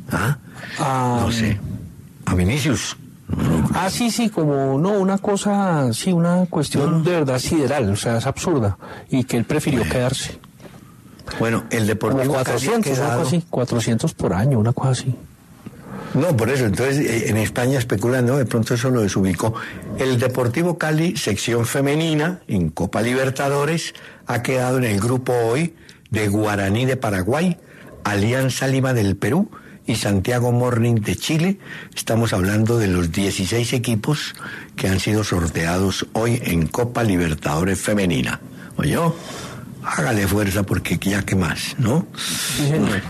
No sé. A Vinicius. Sí, como, una cosa, sí, una cuestión de verdad sideral, o sea, es absurda, y que él prefirió quedarse. Bueno, el Deportivo como 400, algo así, 400 por año, una cosa así. No, por eso, entonces en España especulan, ¿no? De pronto eso lo desubicó. El Deportivo Cali, sección femenina, en Copa Libertadores, ha quedado en el grupo hoy de Guaraní de Paraguay, Alianza Lima del Perú y Santiago Morning de Chile. Estamos hablando de los 16 equipos que han sido sorteados hoy en Copa Libertadores femenina. ¿Oyó? Hágale fuerza porque ya que más, ¿no? Sí, señor.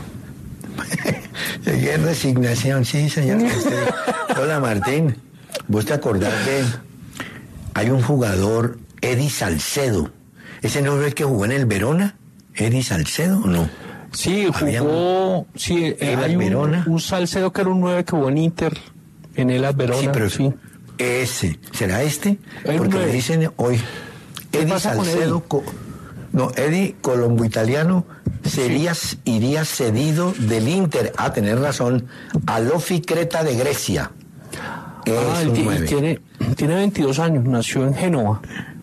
Qué resignación, sí, señor. Hola, Martín. ¿Vos te acordás que hay un jugador, Eddie Salcedo? ¿Ese no es el que jugó en el Verona? ¿Eddie Salcedo o no? Sí, jugó. Sí, hay un Salcedo que era un 9 que jugó en Inter, en el Verona. Sí, pero sí. Ese, ¿será este? Porque me dicen hoy, Eddie Salcedo. Eddie, colombo italiano, iría cedido del Inter, tenés razón, al Ofi Creta de Grecia. Tiene 22 años, nació en Génova.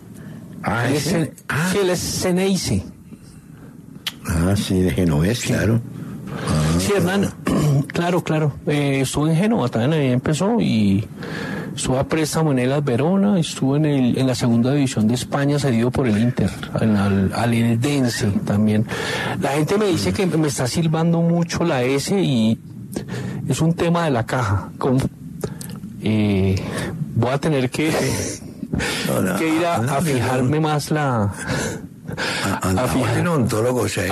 Él es Ceneice. Sí, de genovés, sí. Claro. Sí, Hernán, claro. Estuvo en Génova, también ahí empezó y estuvo a préstamo en el Verona, estuvo en la segunda división de España, cedido por el Inter, al Eldense también. La gente me dice que me está silbando mucho la S y es un tema de la caja. Voy a tener que ir a fijarme más la... A fijarme un ontólogo serio.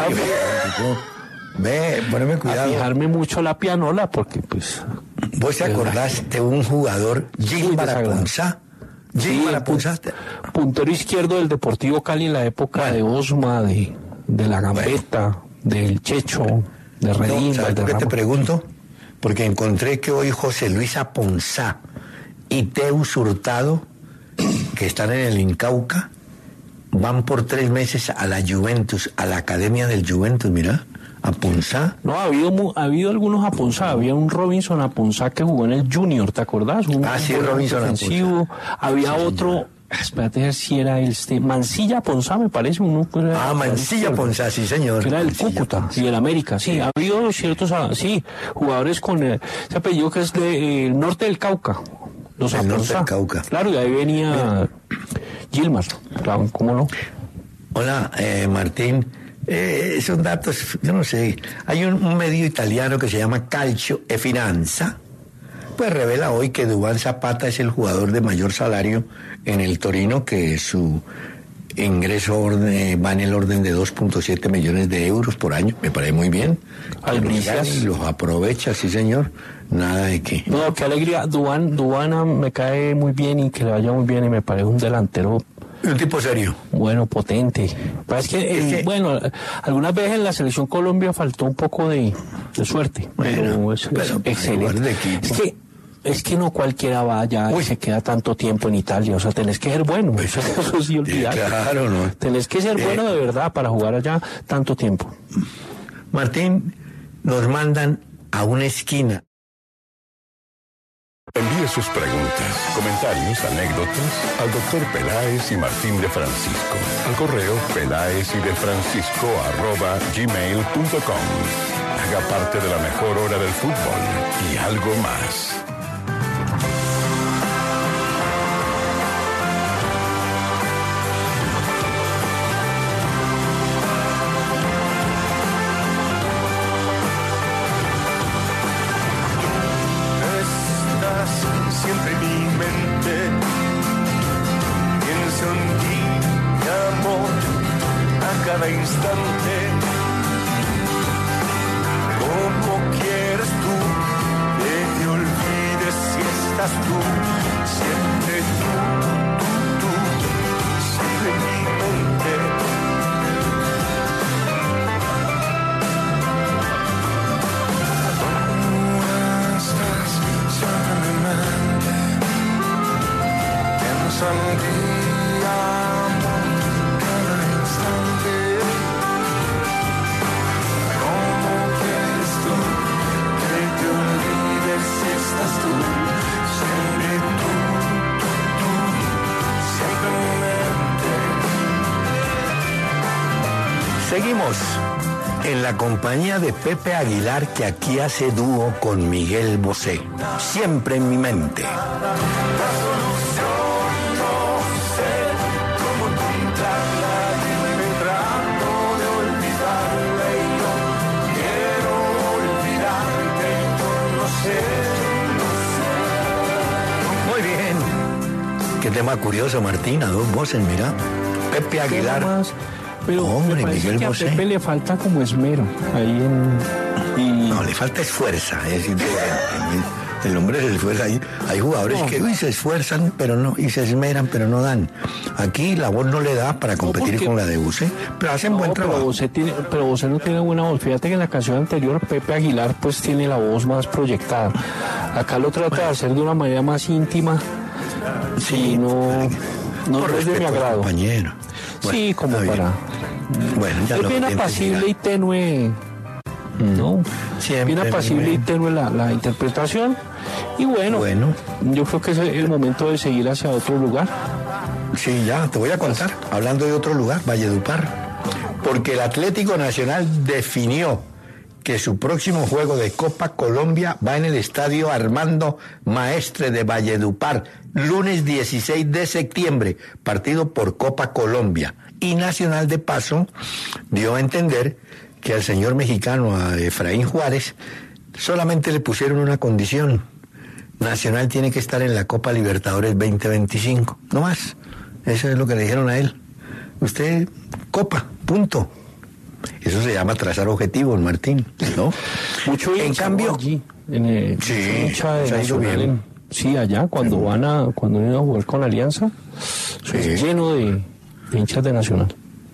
Poneme cuidado. A fijarme mucho la pianola porque pues... ¿Vos te acordás de un jugador, Gilmar Ponzá? Puntero izquierdo del Deportivo Cali en la época de Osma, de la Gambetta, del Checho, de Redín. ¿Sabes por qué te pregunto? Porque encontré que hoy José Luis Aponzá y Teus Hurtado que están en el Incauca, van por 3 meses a la Juventus, a la academia del Juventus, mira, a Ponzá. No, ha habido algunos a Ponzá. Había un Robinson a Ponzá que jugó en el Junior, ¿te acordás? Sí, Robinson a Ponzá. Había otro, espérate si era Mancilla Ponzá, me parece. Mancilla Ponzá, sí, señor. Que era el Cúcuta y el América, sí. Ha habido ciertos, jugadores con ese apellido que es del norte del Cauca. Los del norte del Cauca. Claro, y ahí venía Gilmar, claro, ¿cómo no? Hola, Martín. Son datos, yo no sé. Hay un medio italiano que se llama Calcio e Finanza, pues revela hoy que Duván Zapata es el jugador de mayor salario en el Torino, que su ingreso va en el orden de 2.7 millones de euros por año. Me parece muy bien. Albricias. Los aprovecha, sí señor. Nada de que... No, qué alegría. Duván me cae muy bien y que le vaya muy bien, y me parece un delantero... Un tipo serio. Bueno, potente. Pero es que, bueno, algunas veces en la selección Colombia faltó un poco de suerte. Bueno, pero excelente. Es que no cualquiera va allá y se queda tanto tiempo en Italia. O sea, tenés que ser bueno. Eso sí, olvidar. Claro, ¿no? Tenés que ser bueno de verdad para jugar allá tanto tiempo. Martín, nos mandan a una esquina. Envíe sus preguntas, comentarios, anécdotas al Dr. Peláez y Martín de Francisco. Al correo pelaezyDeFrancisco@gmail.com. Haga parte de la mejor hora del fútbol y algo más. Siempre en mi mente pienso en ti, mi amor, a cada instante. ¿Cómo quieres tú que te olvides si estás tú? Siempre tú, siempre en mi mente. Sandía, amor, cada instante. ¿Cómo quieres tú que te olvides si estás tú? Siempre tú, siempre en mi mente. Seguimos en la compañía de Pepe Aguilar, que aquí hace dúo con Miguel Bosé. Siempre en mi mente. Muy bien. Qué tema curioso, Martín, a 2 voces, mira. Pepe Aguilar. Pero hombre, me Miguel que Bosé. A Pepe le falta como esmero ahí No, le falta es fuerza, es decir, el hombre se esfuerza. Hay jugadores que se esfuerzan, pero no, y se esmeran, pero no dan. Aquí la voz no le da para competir con la de Bosé, pero hacen buen trabajo. Pero Bosé no tiene buena voz. Fíjate que en la canción anterior Pepe Aguilar pues tiene la voz más proyectada. Acá lo trata de hacer de una manera más íntima. Sí, y no es de mi agrado. Compañero. Bueno, sí, como para... Bueno, ya es bien apacible y tenue, ¿no? Siempre bien apacible y tenue la interpretación. Y bueno, yo creo que es el momento de seguir hacia otro lugar. Sí, ya, te voy a contar. Hablando de otro lugar, Valledupar. Porque el Atlético Nacional definió que su próximo juego de Copa Colombia va en el estadio Armando Maestre de Valledupar, lunes 16 de septiembre, partido por Copa Colombia. Y Nacional, de paso, dio a entender que al señor mexicano, a Efraín Juárez, solamente le pusieron una condición. Nacional tiene que estar en la Copa Libertadores 2025, no más. Eso es lo que le dijeron a él. Usted, Copa, punto. Eso se llama trazar objetivos, Martín, ¿no? Mucho en cambio, allí, en sí, se ha ido bien. Sí, allá, cuando van a jugar con Alianza, es lleno de hinchas de Nacional.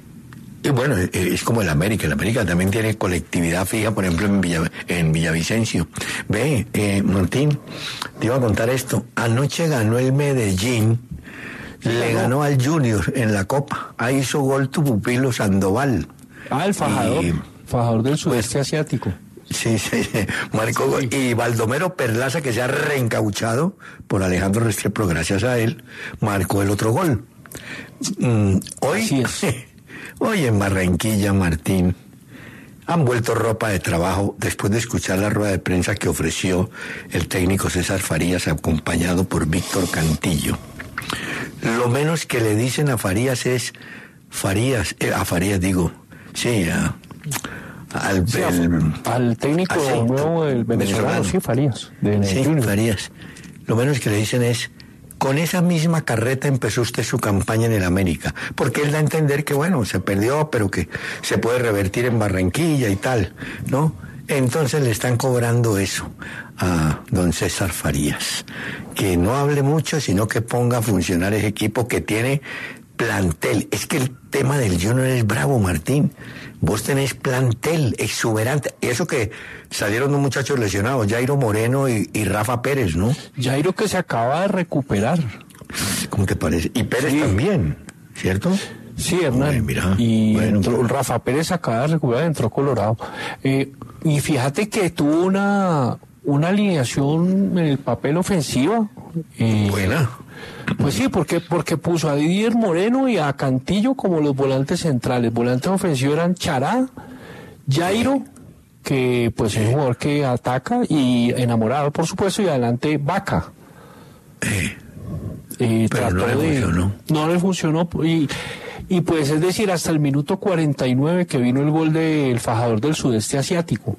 Y bueno, es como el América. El América también tiene colectividad fija, por ejemplo, en Villavicencio. Martín, te iba a contar esto. Anoche ganó el Medellín Le ganó al Junior en la Copa. Ahí hizo gol tu pupilo Sandoval. El Fajador. Fajador del sudeste asiático. Sí, marcó gol. Y Baldomero Perlaza, que se ha reencauchado por Alejandro Restrepo, gracias a él, marcó el otro gol. Hoy, hoy en Barranquilla, Martín, han vuelto ropa de trabajo después de escuchar la rueda de prensa que ofreció el técnico César Farías, acompañado por Víctor Cantillo. Lo menos que le dicen a Farías es al técnico nuevo del venezolano, sí, Farías. Farías. Lo menos que le dicen es: con esa misma carreta empezó usted su campaña en el América, porque él da a entender que, bueno, se perdió, pero que se puede revertir en Barranquilla y tal, ¿no? Entonces le están cobrando eso a don César Farías, que no hable mucho, sino que ponga a funcionar ese equipo que tiene plantel. Es que el tema del Junior es bravo, Martín. Vos tenés plantel exuberante. Y eso que salieron dos muchachos lesionados, Jairo Moreno y Rafa Pérez, ¿no? Jairo, que se acaba de recuperar. ¿Cómo te parece? Y Pérez también, ¿cierto? Sí, Hernán. Mira, y Rafa Pérez acaba de recuperar, entró Colorado. Y fíjate que tuvo una alineación en el papel ofensiva. Buena. Pues sí, porque puso a Didier Moreno y a Cantillo como los volantes centrales. Volantes ofensivos eran Chará, Jairo, que pues es un jugador que ataca, y Enamorado, por supuesto, y adelante Vaca. Pero no le funcionó. No le funcionó, y pues es decir, hasta el minuto 49 que vino el gol del Fajador del sudeste asiático.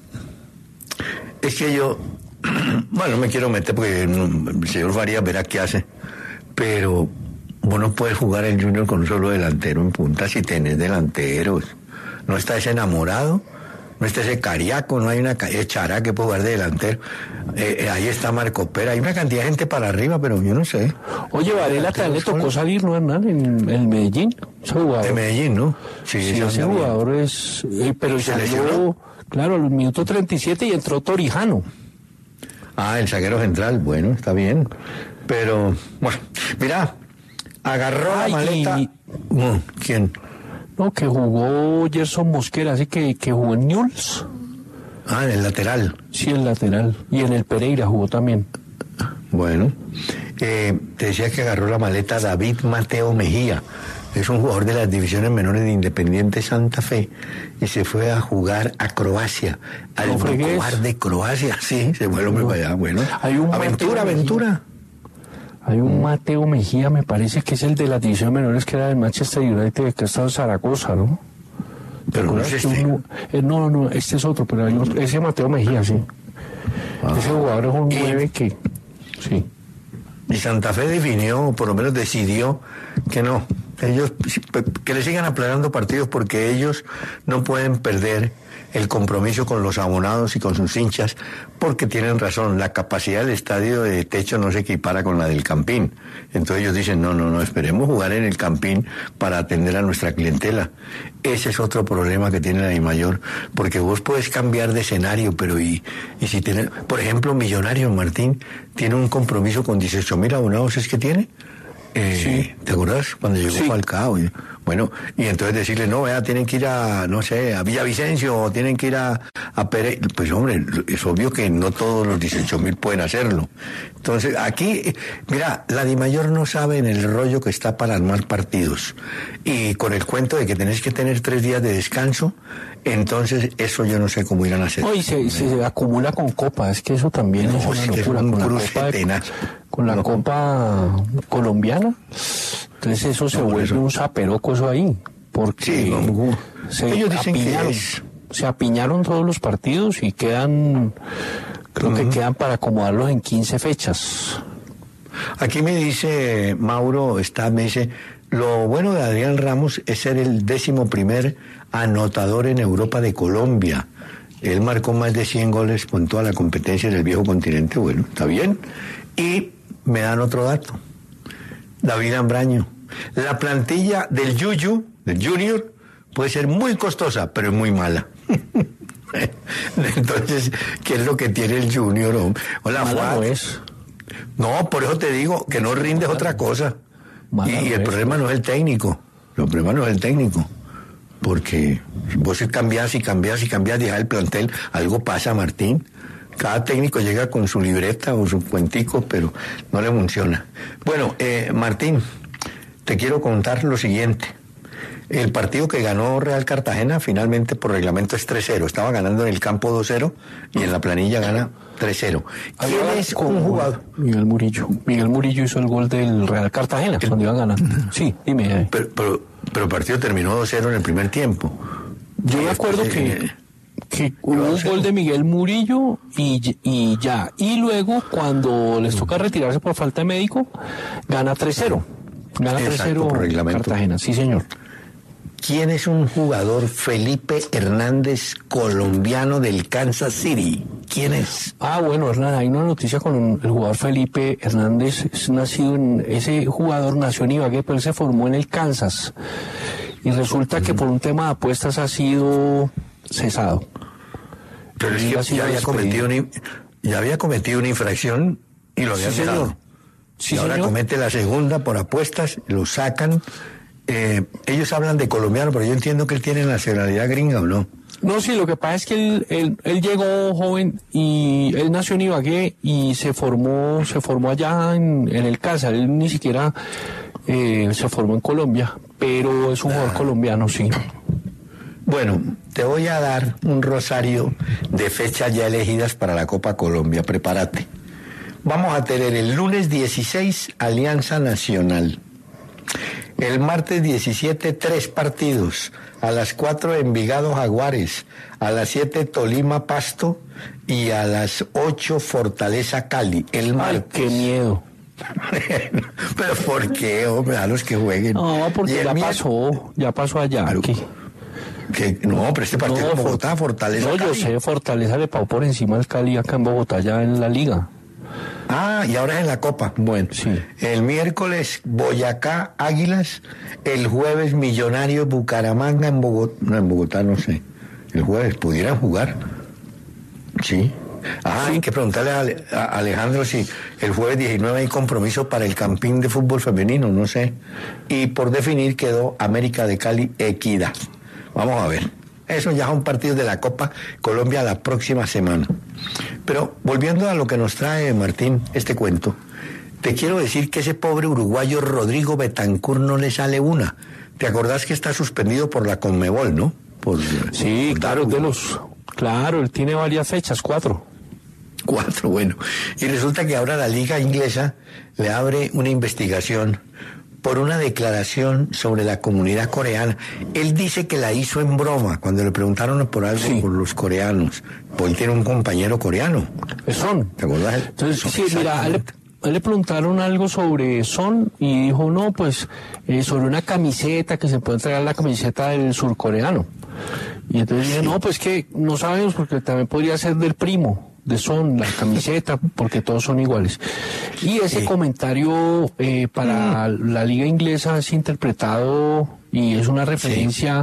Es que yo, bueno, no me quiero meter porque el señor Farías verá qué hace, pero vos no puedes jugar el Junior con un solo delantero en punta si tenés delanteros. No está ese Enamorado, no está ese Cariaco, no hay una Chará que puede jugar de delantero. Ahí está Marco Pera, hay una cantidad de gente para arriba, pero yo no sé. Oye, Varela también le tocó salir, ¿no, Hernán? En Medellín, ese jugador. De Medellín, ¿no? Sí, ese jugador es... pero se lesionó, claro, al minuto 37 y entró Torijano. El zaguero central, bueno, está bien. Pero, bueno, mira, agarró la maleta... ¿Quién? No, que jugó Gerson Mosquera, así que jugó en Newell's. En el lateral. Sí, el lateral. Y en el Pereira jugó también. Bueno, te decía que agarró la maleta David Mateo Mejía. Es un jugador de las divisiones menores de Independiente Santa Fe y se fue a jugar a Croacia, al Vukovar de Croacia. Sí, se fue el hombre para allá. Bueno, hay un aventura. Hay un Mateo Mejía, me parece que es el de las divisiones menores, que era del Manchester United, que ha estado en Zaragoza, ¿no? Pero no es este. No, este es otro, pero hay otro, ese Mateo Mejía, sí. Ese jugador es un 9 que... Sí. Y Santa Fe definió, por lo menos decidió, que no. Ellos, que le sigan aplanando partidos, porque ellos no pueden perder el compromiso con los abonados y con sus hinchas, porque tienen razón, la capacidad del estadio de techo no se equipara con la del Campín. Entonces ellos dicen, no, esperemos jugar en el Campín para atender a nuestra clientela. Ese es otro problema que tiene la DIMAYOR, porque vos podés cambiar de escenario, pero y si tenés, por ejemplo, Millonarios, Martín, tiene un compromiso con 18.000 abonados, ¿es que tiene? Sí. ¿Te acuerdas cuando llegó Falcao? Bueno, y entonces decirle, no, tienen que ir a, no sé, a Villavicencio, o tienen que ir a Pérez. Pues hombre, es obvio que no todos los 18.000 pueden hacerlo. Entonces, aquí, mira, la DIMAYOR no sabe en el rollo que está para armar partidos. Y con el cuento de que tenés que tener 3 días de descanso, entonces eso yo no sé cómo irán a hacer. Y se acumula con Copa, es que eso también es una locura. Con la Copa colombiana, entonces eso se vuelve un zaperoco eso ahí, porque ellos dicen que se apiñaron todos los partidos y quedan, creo que quedan para acomodarlos en 15 fechas. Aquí me dice Mauro, me dice, lo bueno de Adrián Ramos es ser el 11º anotador en Europa de Colombia. Él marcó más de 100 goles con toda la competencia del viejo continente. Bueno, está bien. Y me dan otro dato. David Ambraño. La plantilla del Junior, puede ser muy costosa, pero es muy mala. Entonces, ¿qué es lo que tiene el Junior? Hola, Juan. No es. No, por eso te digo que no rindes otra cosa. Y el problema no es el técnico. El problema no es el técnico. Porque vos cambiás y dejas el plantel, algo pasa, Martín. Cada técnico llega con su libreta o su cuentico, pero no le funciona. Bueno, Martín, te quiero contar lo siguiente. El partido que ganó Real Cartagena finalmente por reglamento es 3-0. Estaba ganando en el campo 2-0 y en la planilla gana 3-0. ¿Quién es un jugador? Miguel Murillo. Miguel Murillo hizo el gol del Real Cartagena cuando iba ganando. Sí, dime. Pero el partido terminó 2-0 en el primer tiempo. Yo me acuerdo que hubo un gol de Miguel Murillo y ya. Y luego, cuando les toca retirarse por falta de médico, gana 3-0. Gana 3-0 Cartagena, sí señor. ¿Quién es un jugador Felipe Hernández, colombiano del Kansas City? ¿Quién es? Bueno, Hernán, hay una noticia con el jugador Felipe Hernández. Ese jugador nació en Ibagué, pero él se formó en el Kansas. Y resulta que por un tema de apuestas ha sido cesado. Pero es que ya había cometido una infracción y lo había cesado. Sí, y ahora señor. comete la segunda por apuestas, lo sacan. Ellos hablan de colombiano, pero yo entiendo que él tiene nacionalidad gringa, ¿o no? No, sí, lo que pasa es que él llegó joven y él nació en Ibagué y se formó allá en el Kansas. Él ni siquiera se formó en Colombia, pero es un jugador colombiano, sí. Bueno, te voy a dar un rosario de fechas ya elegidas para la Copa Colombia. Prepárate. Vamos a tener el lunes 16 Alianza Nacional. El martes 17, 3 partidos. A las 4 Envigado Jaguares, a las 7 Tolima Pasto y a las 8 Fortaleza Cali. El martes. ¡Ay, qué miedo! Pero ¿por qué, hombre? A los que jueguen. No, porque ya pasó allá. Claro, no, pero este partido en Bogotá, Fortaleza Cali. No, yo sé, Fortaleza le pagó por encima del Cali acá en Bogotá, ya en la liga. Y ahora es en la Copa. Bueno, sí. El miércoles Boyacá Águilas, el jueves Millonarios Bucaramanga en Bogotá. No, en Bogotá no sé. El jueves pudieran jugar. Sí. Sí. Hay que preguntarle a Alejandro si el jueves 19 hay compromiso para el Campín de fútbol femenino, no sé. Y por definir quedó América de Cali Equidad. Vamos a ver. Eso ya son partidos de la Copa Colombia la próxima semana. Pero volviendo a lo que nos trae Martín, este cuento, te quiero decir que ese pobre uruguayo Rodrigo Betancur no le sale una. ¿Te acordás que está suspendido por la Conmebol, no? Sí, claro, claro, él tiene varias fechas, 4. 4, bueno. Y resulta que ahora la Liga Inglesa le abre una investigación por una declaración sobre la comunidad coreana. Él dice que la hizo en broma, cuando le preguntaron por algo por los coreanos. Pues él tiene un compañero coreano. Son. ¿Te acuerdas? Entonces, sí, mira, a él le preguntaron algo sobre Son y dijo, no, pues, sobre una camiseta, que se puede entregar la camiseta del surcoreano. Y entonces dije, no, pues que no sabemos, porque también podría ser del primo de Son, la camiseta, porque todos son iguales. Y ese comentario para la Liga Inglesa es interpretado y es una referencia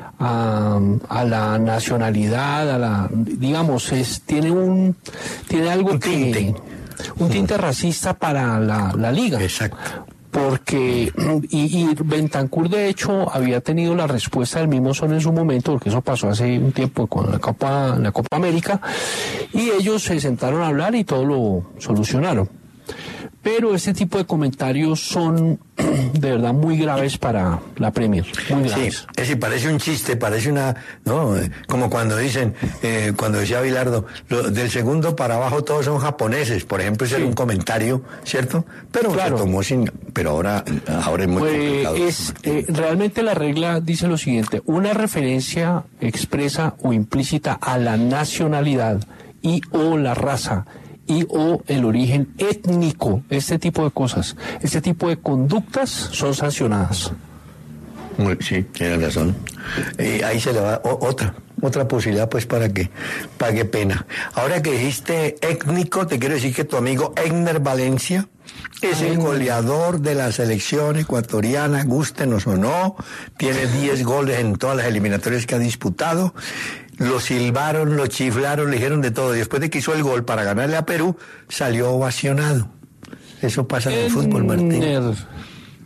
a la nacionalidad, digamos, tiene algo un tinte racista para la Liga. Exacto. Porque, y Bentancur de hecho había tenido la respuesta del mismo Son en su momento, porque eso pasó hace un tiempo con la Copa América, y ellos se sentaron a hablar y todo lo solucionaron. Pero este tipo de comentarios son de verdad muy graves para la Premier, muy graves. Sí, es decir, parece un chiste, parece ¿no? Como cuando dicen, cuando decía Bilardo, del segundo para abajo todos son japoneses, por ejemplo, ese era un comentario, ¿cierto? Pero claro, se tomó pero ahora es muy complicado. Realmente la regla dice lo siguiente: una referencia expresa o implícita a la nacionalidad y o la raza y o el origen étnico, este tipo de cosas, este tipo de conductas son sancionadas. Sí, tienes razón. Ahí se le va otra posibilidad, pues, para que pague pena. Ahora que dijiste étnico, te quiero decir que tu amigo Egner Valencia es el goleador de la selección ecuatoriana, gústenos o no, tiene 10 goles en todas las eliminatorias que ha disputado. Lo silbaron, lo chiflaron, le dijeron de todo. Y después de que hizo el gol para ganarle a Perú, salió ovacionado. Eso pasa en el fútbol, Martín.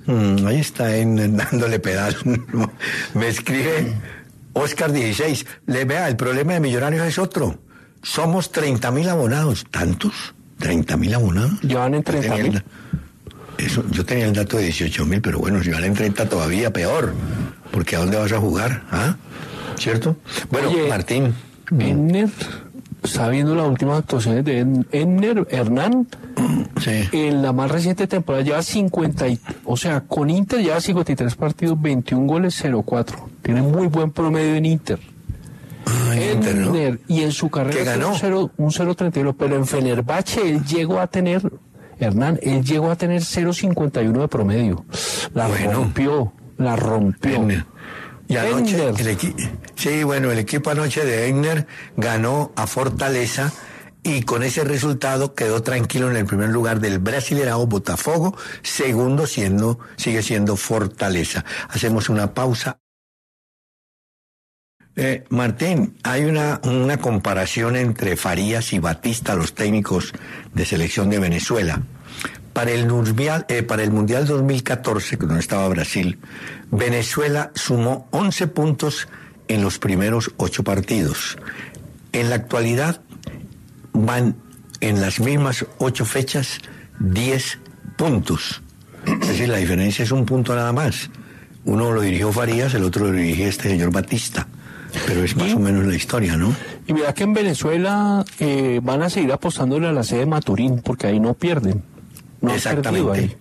Ahí está dándole pedazo. Me escribe Oscar 16. Vea, el problema de Millonarios es otro. Somos 30.000 abonados. ¿Tantos? ¿30.000 abonados? ¿Llevan en 30.000? Yo tenía el dato de 18.000, pero bueno, si van en 30 todavía peor. Porque ¿a dónde vas a jugar? ¿Ah? ¿Cierto? Bueno, oye, Martín. Enner, sabiendo las últimas actuaciones de Enner Hernán, sí. En la más reciente temporada lleva 50, o sea, con Inter lleva 53 partidos, 21 goles, 0-4. Tiene muy buen promedio en Inter. Inter, ¿no? Y en su carrera ganó un 0.31, pero en Fenerbahce él llegó a tener 0.51 de promedio. La rompió. Y anoche el equipo anoche de Egner ganó a Fortaleza y con ese resultado quedó tranquilo en el primer lugar del Brasileirão Botafogo, segundo sigue siendo Fortaleza. Hacemos una pausa. Martín, hay una comparación entre Farías y Batista, los técnicos de selección de Venezuela. Para el Mundial 2014, cuando estaba Brasil, Venezuela sumó 11 puntos en los primeros 8 partidos. En la actualidad van en las mismas 8 fechas 10 puntos. Es decir, la diferencia es un punto nada más. Uno lo dirigió Farías, el otro lo dirigió este señor Batista. Pero es más o menos la historia, ¿no? Y mira que en Venezuela van a seguir apostándole a la sede de Maturín, porque ahí no pierden. No exactamente. Ahí.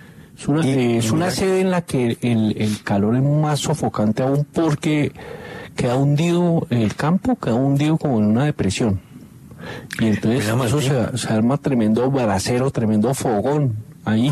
Es una sede en la que el calor es más sofocante aún, porque queda hundido el campo, queda hundido como en una depresión. Y entonces eso se arma tremendo balacero, tremendo fogón ahí.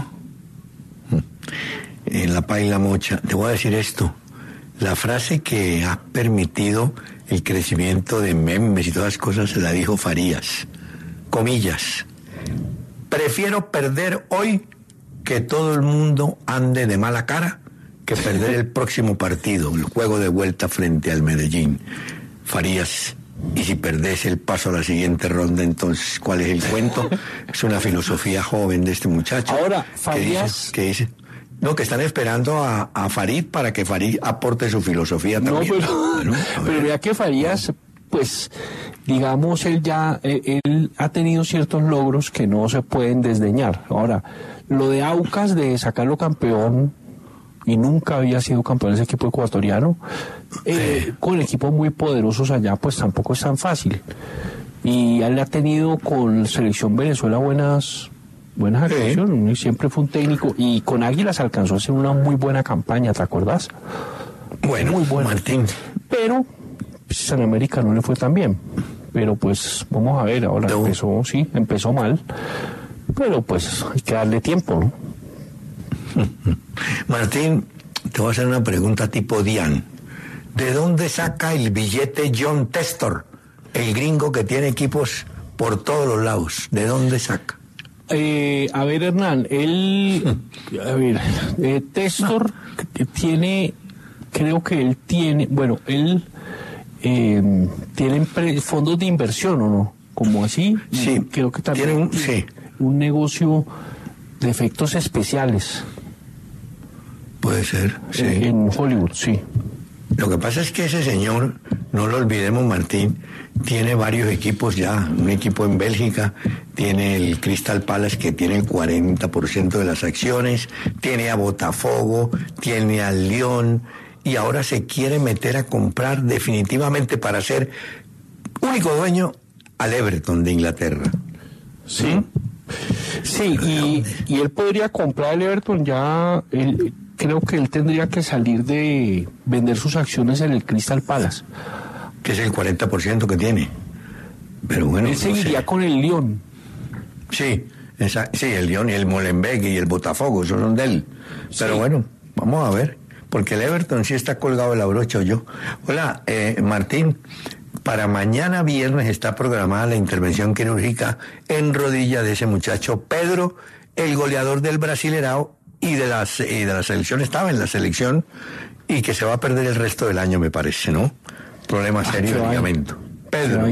En la paila mocha. Te voy a decir esto. La frase que ha permitido el crecimiento de memes y todas las cosas se la dijo Farías. Comillas. Prefiero perder hoy que todo el mundo ande de mala cara que perder el próximo partido, el juego de vuelta frente al Medellín. Farías, y si perdés el paso a la siguiente ronda, entonces, ¿cuál es el cuento? Es una filosofía joven de este muchacho. Ahora, Farías... ¿Qué dice? No, que están esperando a Farid para que Farid aporte su filosofía también. No, pero ya que Farías, pues, digamos, él ha tenido ciertos logros que no se pueden desdeñar. Ahora, lo de Aucas, de sacarlo campeón, y nunca había sido campeón ese equipo ecuatoriano, con equipos muy poderosos allá, pues tampoco es tan fácil. Y él ha tenido con Selección Venezuela buenas actuaciones, y siempre fue un técnico, y con Águilas alcanzó a hacer una muy buena campaña, ¿te acuerdas? Bueno, muy buena. Martín. Pero pues, en América no le fue tan bien. Pero pues vamos a ver, ahora empezó mal, pero pues hay que darle tiempo, ¿no? Martín, te voy a hacer una pregunta tipo Dian. ¿De dónde saca el billete John Testor, el gringo que tiene equipos por todos los lados? ¿De dónde saca? A ver, Hernán, Testor tiene, tiene fondos de inversión, ¿o no? Como así. Sí. Creo que también tiene un negocio de efectos especiales. Puede ser, sí. En Hollywood, sí. Lo que pasa es que ese señor, no lo olvidemos, Martín, tiene varios equipos ya. Un equipo en Bélgica, tiene el Crystal Palace que tiene el 40% de las acciones, tiene a Botafogo, tiene al Lyon, y ahora se quiere meter a comprar definitivamente para ser único dueño al Everton de Inglaterra. Sí. Sí, y él podría comprar el Everton ya. Creo que él tendría que salir de vender sus acciones en el Crystal Palace, que es el 40% que tiene. Pero bueno, él seguiría con el Lyon. Sí, el Lyon y el Molenbeek y el Botafogo, esos son de él. Pero bueno, vamos a ver, porque el Everton sí está colgado de la brocha, yo. Hola, Martín, para mañana viernes está programada la intervención quirúrgica en rodilla de ese muchacho Pedro, el goleador del Brasileirão y de la selección, estaba en la selección, y que se va a perder el resto del año, me parece, ¿no? Problema serio de ligamento. Pedro.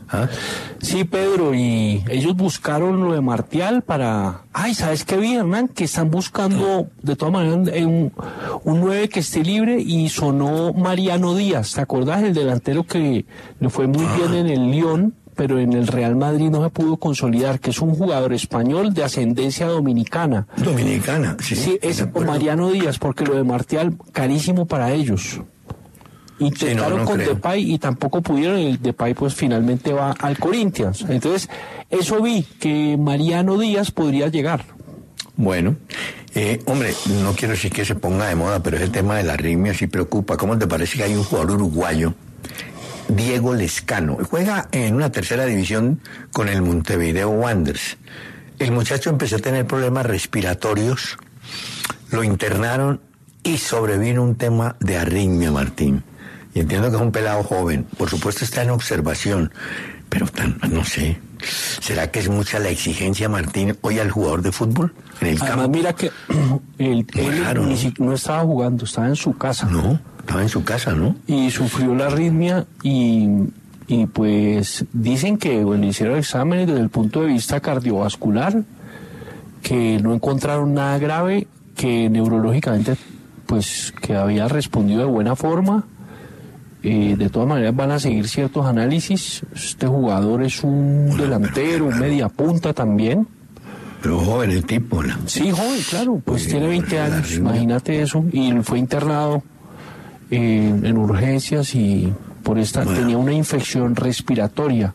¿Ah? Sí, Pedro, y ellos buscaron lo de Martial para... Ay, ¿sabes qué vi, Hernán? Que están buscando, de todas maneras, un 9 que esté libre, y sonó Mariano Díaz. ¿Te acordás? El delantero que le fue muy bien en el Lyon, pero en el Real Madrid no se pudo consolidar, que es un jugador español de ascendencia dominicana. Dominicana, sí. Sí, es Mariano Díaz, porque lo de Martial, carísimo para ellos. Intentaron con creo. Depay y tampoco pudieron, y Depay pues finalmente va al Corinthians. Entonces, eso vi, que Mariano Díaz podría llegar. Bueno, hombre, no quiero decir que se ponga de moda, pero ese tema de la arritmia sí preocupa. ¿Cómo te parece que hay un jugador uruguayo, Diego Lescano? Juega en una tercera división con el Montevideo Wanderers. El muchacho empezó a tener problemas respiratorios, lo internaron y sobrevino un tema de arritmia, Martín. Y entiendo que es un pelado joven, por supuesto está en observación, pero no sé, ¿será que es mucha la exigencia, Martín, hoy al jugador de fútbol en el Además, campo? mira que él no estaba jugando, estaba en su casa. No, estaba en su casa, ¿no? Y sufrió la arritmia y pues dicen que hicieron exámenes desde el punto de vista cardiovascular, que no encontraron nada grave, que neurológicamente pues que había respondido de buena forma. De todas maneras van a seguir ciertos análisis. Este jugador es un delantero, un mediapunta también. Pero joven el tipo, ¿no? Sí, joven, claro, pues tiene 20 años, imagínate eso. Y fue internado en urgencias y tenía una infección respiratoria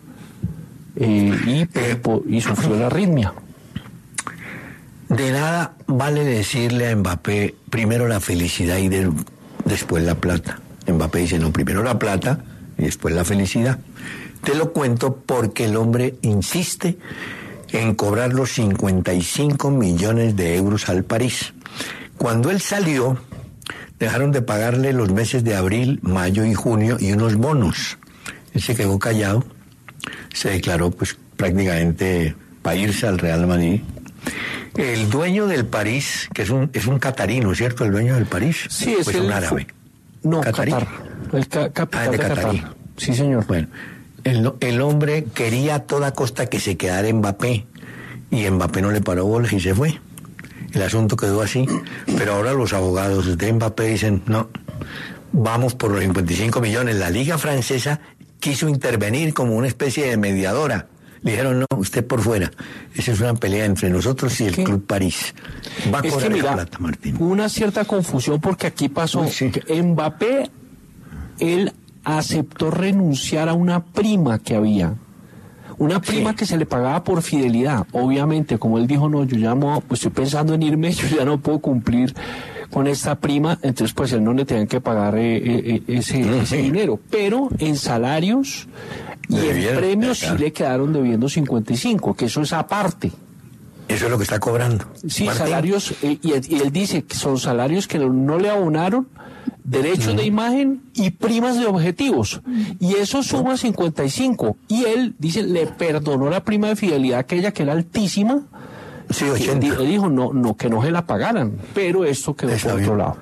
y sufrió la arritmia. De nada vale decirle a Mbappé primero la felicidad y después la plata. Mbappé dice, no, primero la plata y después la felicidad. Te lo cuento porque el hombre insiste en cobrar los 55 millones de euros al París. Cuando él salió, dejaron de pagarle los meses de abril, mayo y junio y unos bonos. Él se quedó callado, se declaró pues prácticamente para irse al Real Madrid. El dueño del París, que es un catarino, ¿cierto? El dueño del París. Sí, es pues un árabe. No, ¿Catarí? Qatar. El capital de de Qatarí. Qatar. Sí, señor. Bueno, el hombre quería a toda costa que se quedara Mbappé, y Mbappé no le paró bolas y se fue. El asunto quedó así, pero ahora los abogados de Mbappé dicen, no, vamos por los 55 millones. La Liga Francesa quiso intervenir como una especie de mediadora. Le dijeron, no, usted por fuera. Esa es una pelea entre nosotros y el Club París. Va a cobrar esa plata, Martín. Hubo una cierta confusión porque aquí pasó que Mbappé, él aceptó renunciar a una prima que había. Una prima que se le pagaba por fidelidad. Obviamente, como él dijo, no, yo ya pues estoy pensando en irme, yo ya no puedo cumplir con esta prima, entonces pues él no le tenían que pagar ese dinero. Pero en salarios y en premios sí le quedaron debiendo 55, que eso es aparte. Eso es lo que está cobrando. Sí, Martín. salarios, y él dice que son salarios que no le abonaron, derechos de imagen y primas de objetivos. Y eso suma 55. Y él dice, le perdonó la prima de fidelidad aquella que era altísima. Sí, 80. Él dijo, no, que no se la pagaran. Pero esto quedó por otro lado.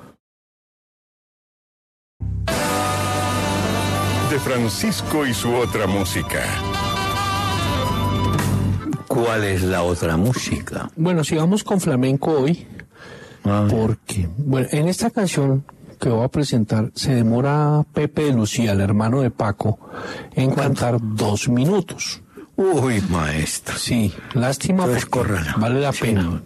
De Francisco y su otra música. ¿Cuál es la otra música? Bueno, sigamos con flamenco hoy. Porque, bueno, en esta canción que voy a presentar se demora Pepe de Lucía, el hermano de Paco, en cantar 2 minutos. Uy, maestro. Sí, lástima porque vale la pena.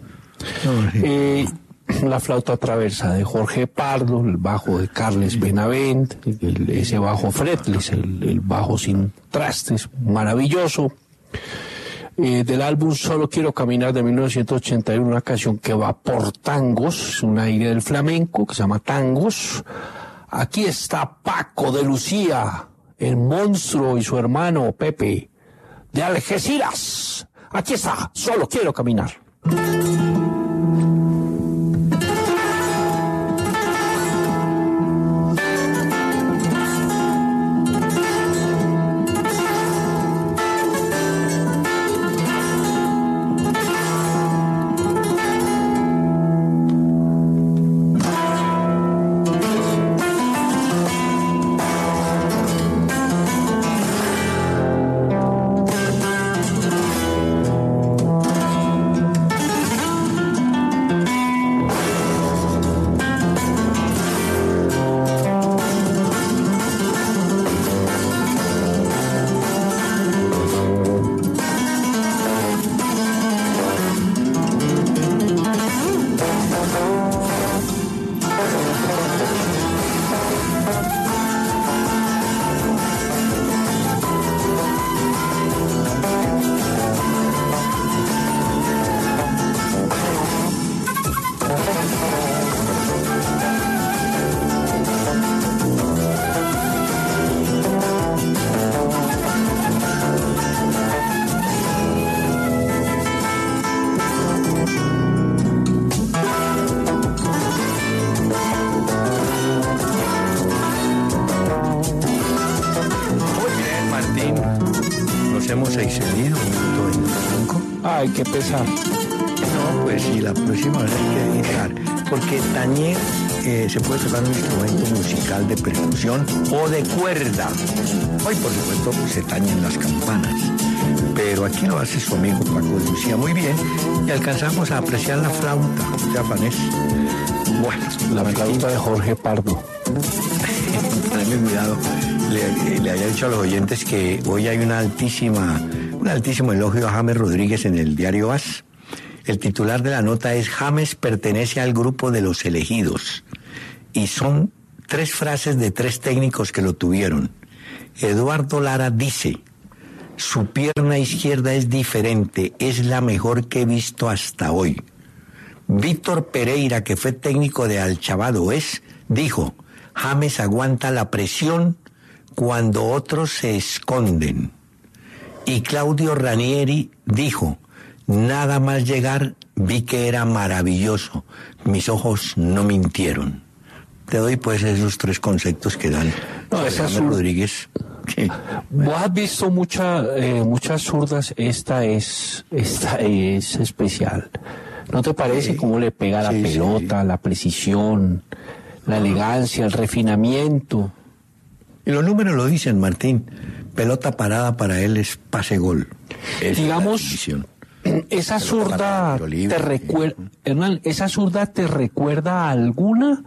La flauta traversa de Jorge Pardo, el bajo de Carles Benavent, ese bajo fretless, el bajo sin trastes, maravilloso. Del álbum Solo Quiero Caminar de 1981, una canción que va por tangos, un aire del flamenco que se llama Tangos. Aquí está Paco de Lucía, el monstruo, y su hermano Pepe de Algeciras. Aquí está, Solo Quiero Caminar. Hacemos 6 seguidos, 1:25. Ay, qué pesar. No, pues sí, la próxima vez hay que editar. Porque tañer se puede tocar un instrumento musical de percusión o de cuerda. Hoy, por supuesto, se tañen las campanas. Pero aquí lo hace su amigo Paco Lucía muy bien y alcanzamos a apreciar la flauta japonés. Bueno, la flauta de Jorge Pardo. Tenme cuidado. Le había dicho a los oyentes que hoy hay un altísimo elogio a James Rodríguez en el diario AS. El titular de la nota es: James pertenece al grupo de los elegidos. Y son 3 frases de 3 técnicos que lo tuvieron. Eduardo Lara dice: su pierna izquierda es diferente, es la mejor que he visto hasta hoy. Víctor Pereira, que fue técnico de Alchabad Oeste, dijo: James aguanta la presión cuando otros se esconden. Y Claudio Ranieri dijo: nada más llegar vi que era maravilloso, mis ojos no mintieron. Te doy pues esos 3 conceptos que dan James Rodríguez. Sí. Vos has visto muchas zurdas, esta es especial. ¿No te parece Sí. cómo le pega la pelota, la precisión, la elegancia, el refinamiento? Y los números lo dicen, Martín. Pelota parada para él es pase-gol. Digamos, esa zurda te recuerda, Hernán, ¿esa zurda te recuerda a alguna?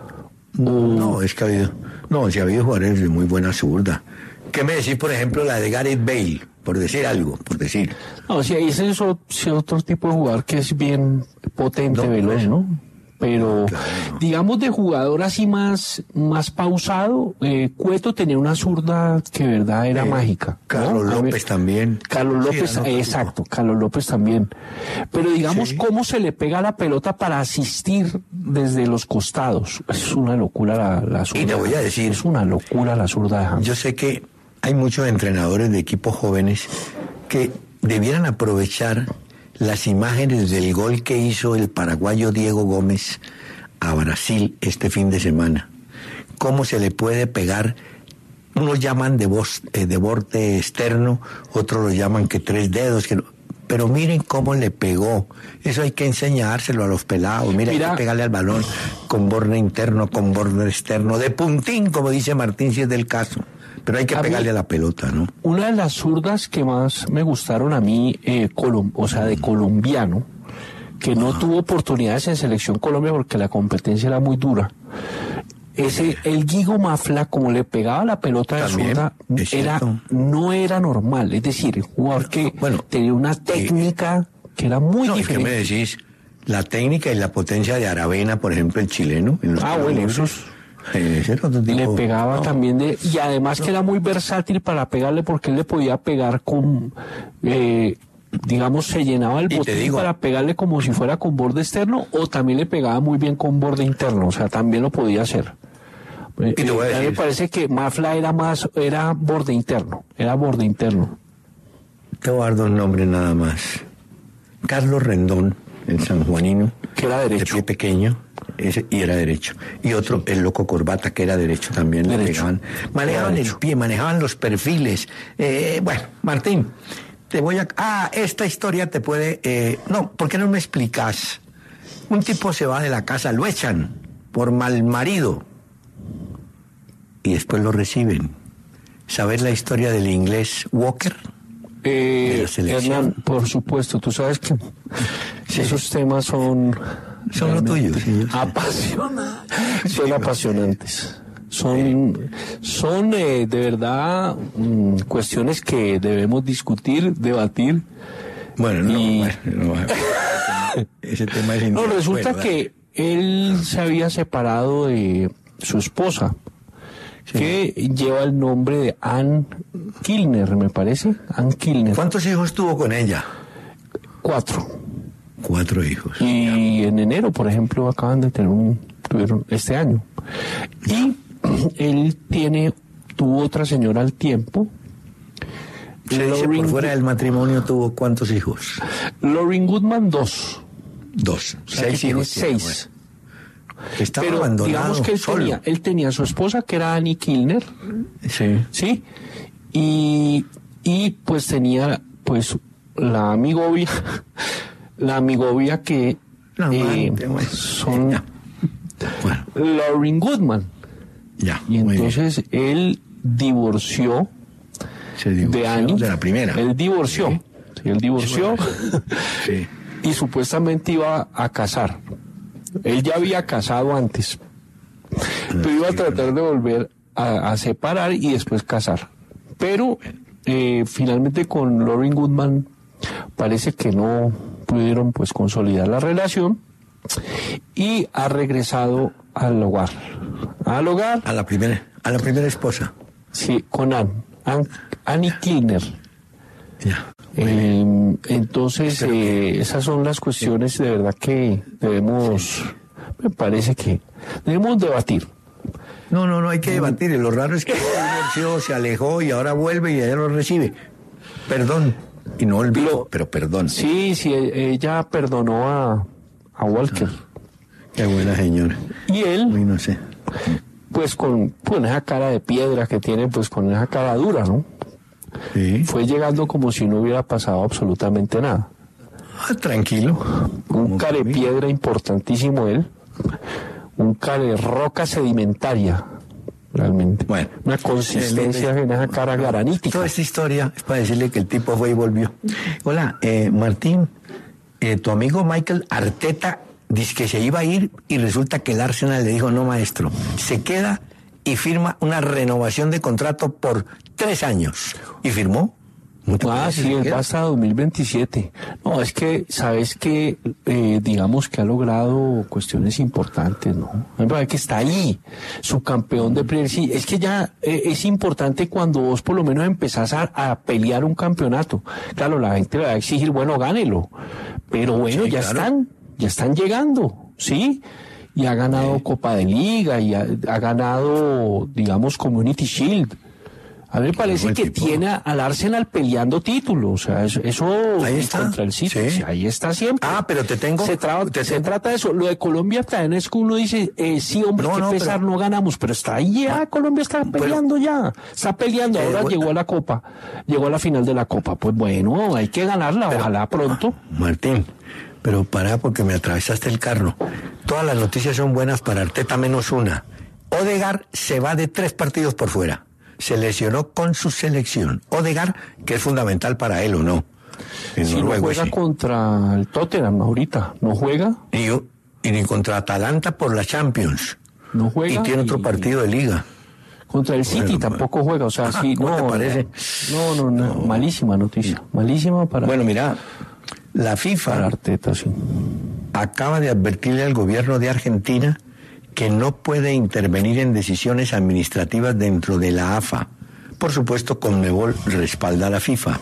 No, es que ha habido jugadores de muy buena zurda. ¿Qué me decís, por ejemplo, la de Gareth Bale? Por decir algo, por decir. No, si ese es otro tipo de jugador que es bien potente, veloz, ¿no? Pero, digamos, de jugador así más pausado, Cueto tenía una zurda que de verdad era mágica, ¿no? Carlos López también. Carlos López, exacto, Carlos López también. Pero digamos, cómo se le pega la pelota para asistir desde los costados. Es una locura la zurda. Y te voy a decir, es una locura la zurda de James. Yo sé que hay muchos entrenadores de equipos jóvenes que debieran aprovechar las imágenes del gol que hizo el paraguayo Diego Gómez a Brasil este fin de semana. Cómo se le puede pegar, unos llaman de borde externo, otros lo llaman que 3 dedos, pero miren cómo le pegó. Eso hay que enseñárselo a los pelados. Mira, hay que pegarle al balón con borde interno, con borde externo, de puntín, como dice Martín, si es del caso. Pero hay que pegarle a la pelota, ¿no? Una de las zurdas que más me gustaron a mí, de colombiano, que no tuvo oportunidades en Selección Colombia porque la competencia era muy dura. El Guigo Mafla, como le pegaba la pelota de zurda, no era normal. Es decir, el jugador que tenía una técnica que era muy diferente. ¿Qué me decís? La técnica y la potencia de Aravena, por ejemplo, el chileno. Bueno, esos... le pegaba también y además que era muy versátil para pegarle, porque él le podía pegar con digamos, se llenaba el botín para pegarle como si fuera con borde externo, o también le pegaba muy bien con borde interno, o sea, también lo podía hacer. A mí me parece que Mafla era borde interno, Te voy a dar 2 nombres nada más. Carlos Rendón, el sanjuanino, que era derecho, de pie pequeño, y era derecho. Y otro, el Loco Corbata, que era derecho también. Le pegaban. Manejaban el pie, manejaban los perfiles. Bueno, Martín, te voy a... esta historia te puede... no, ¿por qué no me explicas? Un tipo se va de la casa, lo echan por mal marido y después lo reciben. ¿Sabes la historia del inglés Walker? Hernán, por supuesto, tú sabes que esos temas son lo tuyo, son apasionantes. Son de verdad cuestiones que debemos discutir, debatir. Bueno, ese tema es no, resulta que él se había separado de su esposa, que lleva el nombre de Ann Kilner, me parece. Ann Kilner. ¿Cuántos hijos tuvo con ella? 4. 4 hijos. Y en enero, por ejemplo, acaban de tuvieron este año. Y él tuvo otra señora al tiempo. Se dice por fuera del matrimonio tuvo ¿cuántos hijos? Lauren Goodman, 2. 2. O sea, 6 hijos. 6. Estaba pero abandonado, digamos que él tenía a su esposa, que era Annie Kilner. Sí. ¿Sí? Y y pues tenía pues la amigovia que son Lauren Goodman. Ya, y entonces él divorció de Annie. De la primera. Él divorció. Sí. Sí, él divorció. Sí. Y supuestamente iba a casar. Él ya había casado antes. Pero iba a tratar de volver a separar y después casar. Pero finalmente con Lauren Goodman parece que no pudieron pues consolidar la relación y ha regresado al hogar. A la primera esposa. Sí, con Annie Kilner. Ya. Entonces esas son las cuestiones de verdad que debemos, me parece que debemos debatir. No hay que debatir. Lo raro es que se alejó y ahora vuelve y ella lo recibe. Perdón. Y no olvido, pero perdón. Sí, ella perdonó a Walker. Qué buena señora. Y él, no sé, pues con esa cara de piedra que tiene, pues con esa cara dura, ¿no? Sí. Fue llegando como si no hubiera pasado absolutamente nada. Tranquilo. Un carepiedra importantísimo él. Un care roca sedimentaria, realmente. Bueno. Una consistencia en esa cara granítica. Toda esta historia es para decirle que el tipo fue y volvió. Hola, Martín, tu amigo Mikel Arteta dice que se iba a ir y resulta que el Arsenal le dijo, no maestro, se queda y firma una renovación de contrato por 3 años. ¿Y firmó? Sí, él va hasta 2027. No, es que, ¿sabes qué? Digamos que ha logrado cuestiones importantes, ¿no? Que está ahí, su campeón de Premier. Sí, es que ya es importante cuando vos por lo menos empezás a pelear un campeonato. Claro, la gente le va a exigir, bueno, gánelo. Pero bueno, sí, ya están llegando, ¿sí? Y ha ganado Copa de Liga y ha ganado, digamos, Community Shield. A mí me parece que tiene al Arsenal peleando títulos, o sea, eso ahí está. Contra el City, sí. Ahí está siempre. Pero te tengo... Se trata de eso. Lo de Colombia también es que uno dice, sí, hombre, no ganamos, pero está ahí ya, Colombia está peleando está peleando, ahora llegó a la Copa, llegó a la final de la Copa, pues bueno, hay que ganarla, ojalá pronto. Martín, pero pará porque me atravesaste el carro. Todas las noticias son buenas para Arteta menos una. Odegaard se va de 3 partidos por fuera. Se lesionó con su selección. Odegaard, que es fundamental para él o no. Si no juega contra el Tottenham ahorita, no juega. Y ni contra Atalanta por la Champions. No juega. Y tiene otro partido de liga. Contra el City tampoco juega, o sea, sí, ¿cómo te parece? No, malísima noticia. Malísima para... Bueno, mira, la FIFA para Arteta, sí. Acaba de advertirle al gobierno de Argentina que no puede intervenir en decisiones administrativas dentro de la AFA. Por supuesto, Conmebol respalda a la FIFA.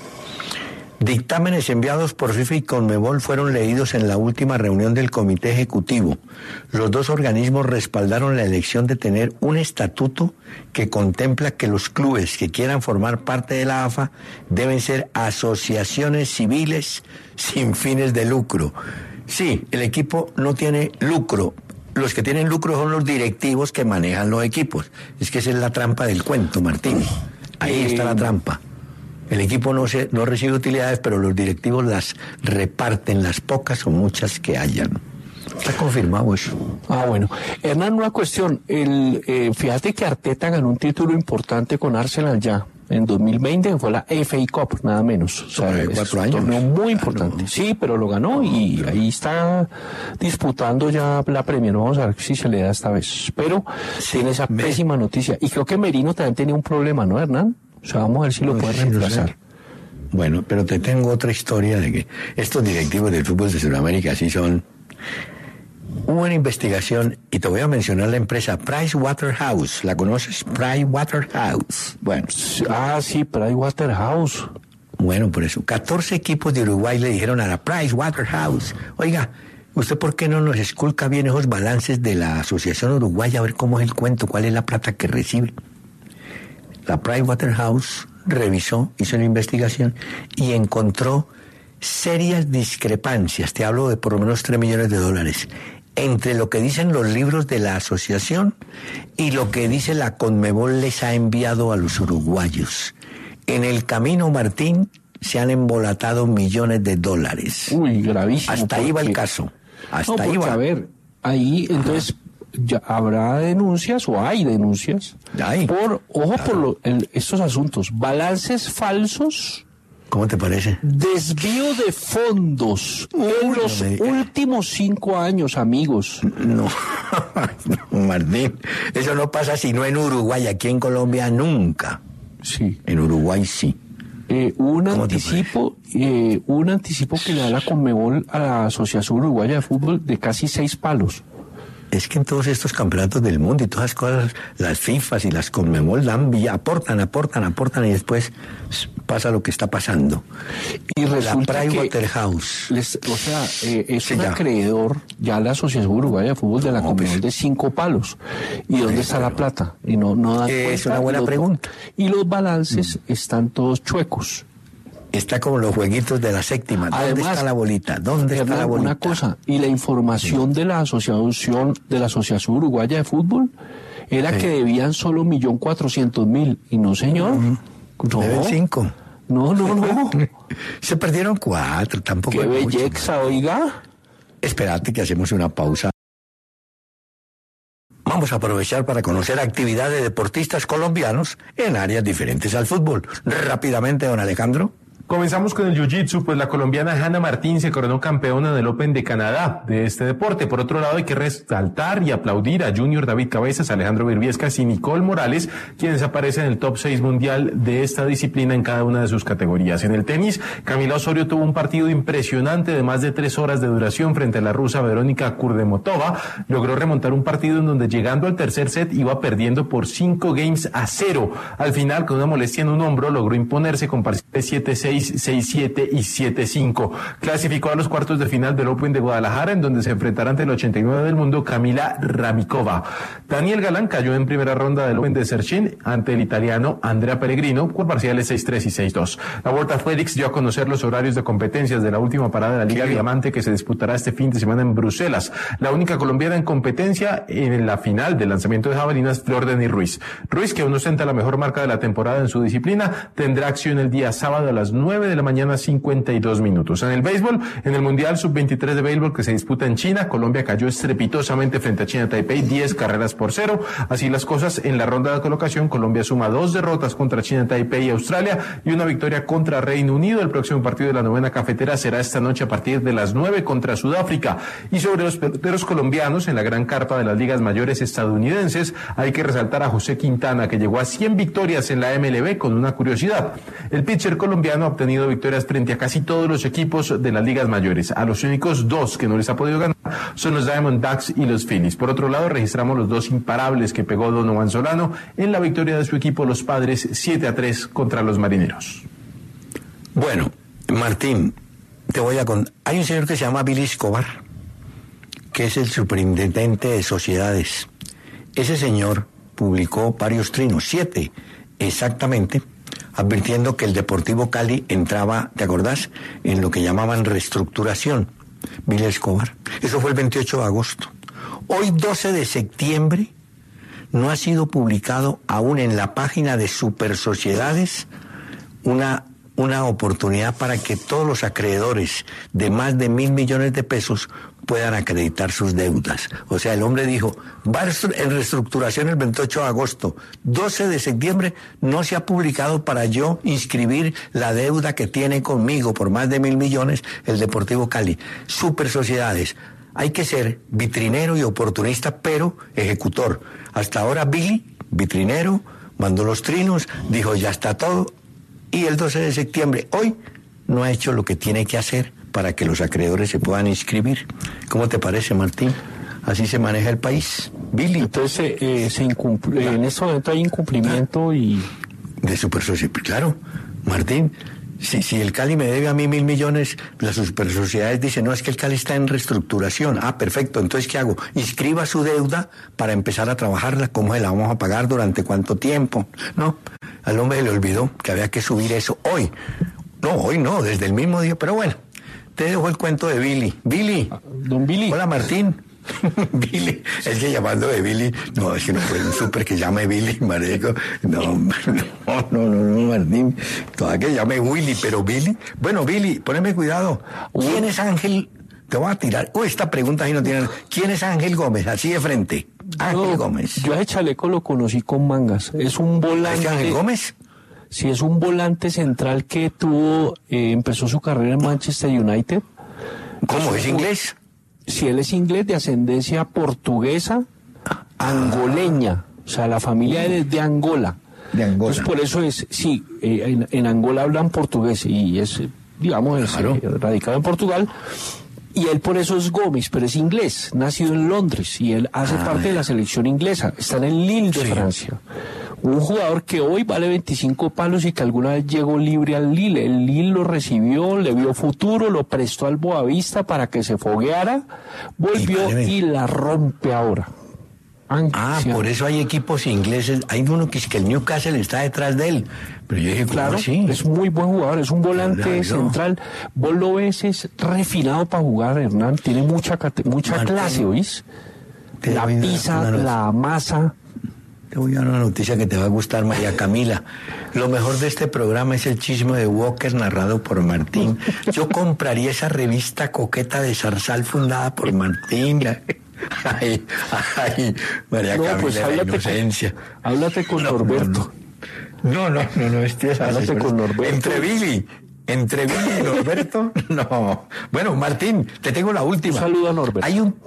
Dictámenes enviados por FIFA y Conmebol fueron leídos en la última reunión del Comité Ejecutivo. Los 2 organismos respaldaron la elección de tener un estatuto que contempla que los clubes que quieran formar parte de la AFA deben ser asociaciones civiles sin fines de lucro. Sí, el equipo no tiene lucro. Los que tienen lucro son los directivos que manejan los equipos. Es que esa es la trampa del cuento, Martín. Ahí está la trampa. El equipo no recibe utilidades, pero los directivos las reparten, las pocas o muchas que hayan. Está confirmado eso. Bueno. Hernán, una cuestión. Fíjate que Arteta ganó un título importante con Arsenal ya. En 2020 fue la FA Cup, nada menos. O sea, 4 años. Un torneo muy importante. Sí, pero lo ganó y ahí está disputando ya la Premier. Vamos a ver si se le da esta vez. Pero tiene esa pésima noticia. Y creo que Merino también tenía un problema, ¿no, Hernán? O sea, vamos a ver si lo puede reemplazar. Bueno, pero te tengo otra historia de que estos directivos del fútbol de Sudamérica sí son... Hubo una investigación, y te voy a mencionar la empresa Pricewaterhouse. ¿La conoces? Pricewaterhouse. Bueno. Sí, Pricewaterhouse. Bueno, por eso. 14 equipos de Uruguay le dijeron a la Pricewaterhouse, oiga, ¿usted por qué no nos esculca bien esos balances de la Asociación Uruguaya a ver cómo es el cuento, cuál es la plata que recibe? La Pricewaterhouse revisó, hizo una investigación y encontró serias discrepancias, te hablo de por lo menos $3 millones, entre lo que dicen los libros de la asociación y lo que dice la Conmebol les ha enviado a los uruguayos. En el camino, Martín, se han embolatado millones de dólares. Uy, gravísimo. Hasta ahí va el caso. Hasta ahí va. A ver, ahí entonces ya habrá denuncias o hay denuncias por estos asuntos, balances falsos. ¿Cómo te parece? Desvío de fondos en los últimos 5 años, amigos. No, Martín, eso no pasa sino en Uruguay, aquí en Colombia nunca. Sí. En Uruguay sí. Un anticipo que le da la Conmebol a la Asociación Uruguaya de Fútbol de casi 6 palos. Es que en todos estos campeonatos del mundo y todas las cosas, las FIFAs y las Conmebol aportan y después pasa lo que está pasando. Y resulta la Pricewaterhouse. Es un acreedor ya la Asociación Uruguaya de Fútbol de la Conmebol de 5 palos. ¿Y dónde está la plata? Y no dan cuenta. Es una buena pregunta. Y los balances están todos chuecos. Está como los jueguitos de la séptima. ¿Dónde está la bolita? ¿Dónde está la bolita? Una cosa, y la información de la Asociación Uruguaya de Fútbol era que debían solo 1.400.000, y no, señor. No. Deben 5. No. Se perdieron 4, tampoco. Qué belleza, oiga. Espérate que hacemos una pausa. Vamos a aprovechar para conocer actividades de deportistas colombianos en áreas diferentes al fútbol. Rápidamente, don Alejandro. Comenzamos con el jiu-jitsu, pues la colombiana Hanna Martín se coronó campeona del Open de Canadá de este deporte. Por otro lado, hay que resaltar y aplaudir a Junior David Cabezas, Alejandro Virviescas y Nicole Morales, quienes aparecen en el top 6 mundial de esta disciplina en cada una de sus categorías. En el tenis, Camila Osorio tuvo un partido impresionante de más de 3 horas de duración frente a la rusa Verónica Kurdemotova. Logró remontar un partido en donde, llegando al tercer set, iba perdiendo por 5-0. Al final, con una molestia en un hombro, logró imponerse con parciales 7-6, 6-7 y 7-5. Clasificó a los cuartos de final del Open de Guadalajara, en donde se enfrentará ante el 89 del mundo Kamila Ramikova. Daniel Galán cayó en primera ronda del Open de Serchin ante el italiano Andrea Peregrino por parciales 6-3 y 6-2. La World Athletics dio a conocer los horarios de competencias de la última parada de la Liga Diamante, que se disputará este fin de semana en Bruselas. La única colombiana en competencia en la final del lanzamiento de jabalinas, Flor Denis Ruiz. Ruiz, que aún ostenta la mejor marca de la temporada en su disciplina, tendrá acción el día sábado a las 9 de la mañana, 52 minutos. En el béisbol, en el Mundial Sub-23 de béisbol que se disputa en China, Colombia cayó estrepitosamente frente a China Taipei, 10-0. Así las cosas, en la ronda de colocación, Colombia suma 2 derrotas contra China Taipei y Australia y una victoria contra Reino Unido. El próximo partido de la novena cafetera será esta noche a partir de las 9 contra Sudáfrica. Y sobre los peloteros colombianos, en la gran carpa de las ligas mayores estadounidenses, hay que resaltar a José Quintana, que llegó a 100 victorias en la MLB con una curiosidad. El pitcher colombiano ha obtenido victorias frente a casi todos los equipos de las ligas mayores. A los únicos 2 que no les ha podido ganar son los Diamondbacks y los Phillies. Por otro lado, registramos los 2 imparables que pegó Donovan Solano en la victoria de su equipo, los Padres, 7-3 contra los Marineros. Bueno, Martín, te voy a contar. Hay un señor que se llama Billy Escobar, que es el superintendente de sociedades. Ese señor publicó varios trinos, 7 exactamente, advirtiendo que el Deportivo Cali entraba, ¿te acordás?, en lo que llamaban reestructuración. Billy Escobar. Eso fue el 28 de agosto. Hoy, 12 de septiembre, no ha sido publicado aún en la página de Supersociedades una oportunidad para que todos los acreedores de más de 1.000 millones de pesos puedan acreditar sus deudas. O sea, el hombre dijo, va en reestructuración el 28 de agosto, 12 de septiembre no se ha publicado para yo inscribir la deuda que tiene conmigo por más de 1.000 millones el Deportivo Cali. Supersociedades. Hay que ser vitrinero y oportunista, pero ejecutor. Hasta ahora Billy, vitrinero, mandó los trinos, dijo ya está todo, y el 12 de septiembre, hoy, no ha hecho lo que tiene que hacer para que los acreedores se puedan inscribir. ¿Cómo te parece, Martín? Así se maneja el país. Billy. Entonces, en este momento hay incumplimiento y... De Supersociedades, claro. Martín, si el Cali me debe a mí 1.000 millones, las Supersociedades dicen, no, es que el Cali está en reestructuración. Ah, perfecto, entonces, ¿qué hago? Inscriba su deuda para empezar a trabajarla. ¿Cómo se la vamos a pagar? ¿Durante cuánto tiempo? No, al hombre le olvidó que había que subir eso hoy. No, hoy no, desde el mismo día, pero bueno, te dejo el cuento de Billy. Billy. Don Billy. Hola, Martín. Billy, es que llamando de Billy, no, es que no fue un súper que llame Billy, marico. No, Martín, todavía que llame Willy, pero Billy. Bueno, Billy, poneme cuidado. ¿Quién es Ángel? Te voy a tirar. Esta pregunta ahí no tiene. ¿Quién es Ángel Gómez? Así de frente. Ángel Gómez. Yo a ese chaleco lo conocí con mangas. Es un volante. ¿Es Ángel Gómez? Sí, es un volante central que empezó su carrera en Manchester United. ¿Cómo? ¿Es inglés? Sí, él es inglés de ascendencia portuguesa, angoleña. O sea, la familia es de Angola. De Angola. Entonces, por eso es, sí, en Angola hablan portugués y es, digamos, Claro. radicado en Portugal. Y él por eso es Gómez, pero es inglés, nacido en Londres, y él hace parte de la selección inglesa, está en el Lille de Francia. Un jugador que hoy vale 25 palos y que alguna vez llegó libre al Lille. El Lille lo recibió, le vio futuro, lo prestó al Boavista para que se fogueara, volvió y la rompe ahora. Por eso hay equipos ingleses. Hay uno que es que el Newcastle está detrás de él. Pero yo dije, claro, sí. Es muy buen jugador, es un volante central. Vos lo ves, es refinado para jugar, Hernán. Tiene mucha clase, ¿oís? La pisa, la amasa. Te voy a dar una noticia que te va a gustar, María Camila. Lo mejor de este programa es el chisme de Walker narrado por Martín. Yo compraría esa revista coqueta de Zarzal fundada por Martín. Ay, María Camila, pues la inocencia. Háblate con Norberto. No, háblate con Norberto. Entre Billy y Norberto, no. Bueno, Martín, te tengo la última. Un saludo a Norberto.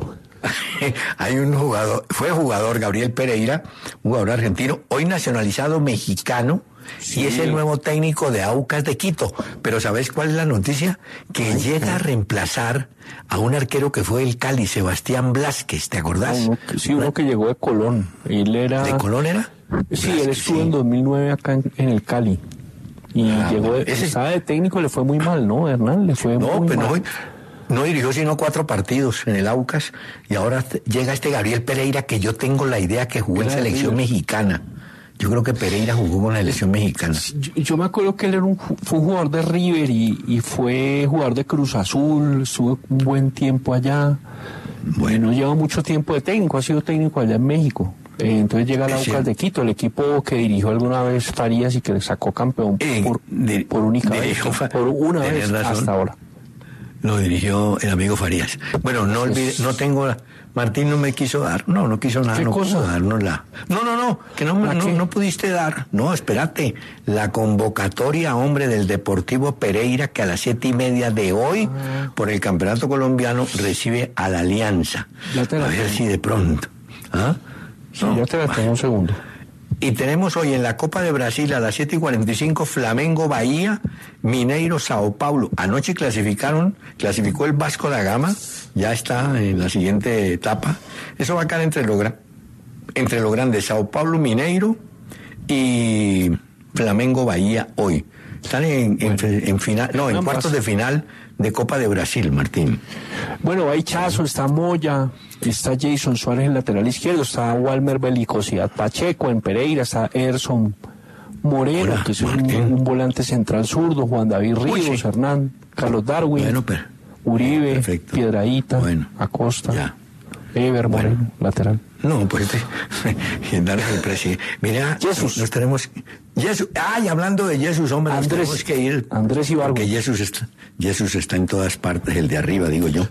Hay un jugador, fue jugador, Gabriel Pereira, un jugador argentino, hoy nacionalizado mexicano, y es el nuevo técnico de Aucas de Quito. Pero ¿sabes cuál es la noticia? Que llega a reemplazar a un arquero que fue del Cali, Sebastián Blázquez, ¿te acordás? Uno que llegó de Colón. Él era... ¿De Colón era? Sí, él estuvo en 2009 acá en el Cali. Y llegó, estaba de técnico, le fue muy mal, ¿no, Hernán? Le fue muy mal. No dirigió sino 4 partidos en el Aucas, y ahora llega este Gabriel Pereira, que yo tengo la idea que jugó en selección mexicana. Yo creo que Pereira jugó con la selección mexicana. Yo me acuerdo que él fue un jugador de River y fue jugador de Cruz Azul, estuvo un buen tiempo allá. Bueno, lleva mucho tiempo de técnico, ha sido técnico allá en México. Entonces llega al Aucas de Quito, el equipo que dirigió alguna vez Farías y que le sacó campeón por única vez, por una vez hasta ahora. Lo dirigió el amigo Farías. Bueno, no olvide, no tengo... Martín no me quiso dar, no quiso nada, no quiso darnos la... No, que no pudiste dar. No, espérate, la convocatoria, hombre, del Deportivo Pereira, que a las 7:30 de hoy, por el Campeonato Colombiano, recibe a la Alianza. A ver si de pronto. Sí, ya te la tengo un segundo. Y tenemos hoy en la Copa de Brasil a las 7:45 Flamengo Bahía, Mineiro Sao Paulo. Anoche clasificó el Vasco da Gama, ya está en la siguiente etapa. Eso va a quedar entre lo grande, Sao Paulo, Mineiro y Flamengo Bahía hoy. Están en final, en cuartos de final de Copa de Brasil, Martín. Bueno, hay Chazo, está Moya, está Jason Suárez en lateral izquierdo, está Walmer Belicosidad Pacheco en Pereira, está Erson Moreno, que es un volante central zurdo, Juan David Ríos, Hernán, Carlos Darwin, Uribe, Piedrahíta, Acosta, Ever Moreno, lateral. No, pues el presidente. Mira, Jesús. Nos tenemos. Jesús. Y hablando de Jesús, hombre, Andrés, tenemos que ir. Andrés Ibargüen. Porque Jesús está en todas partes, el de arriba, digo yo.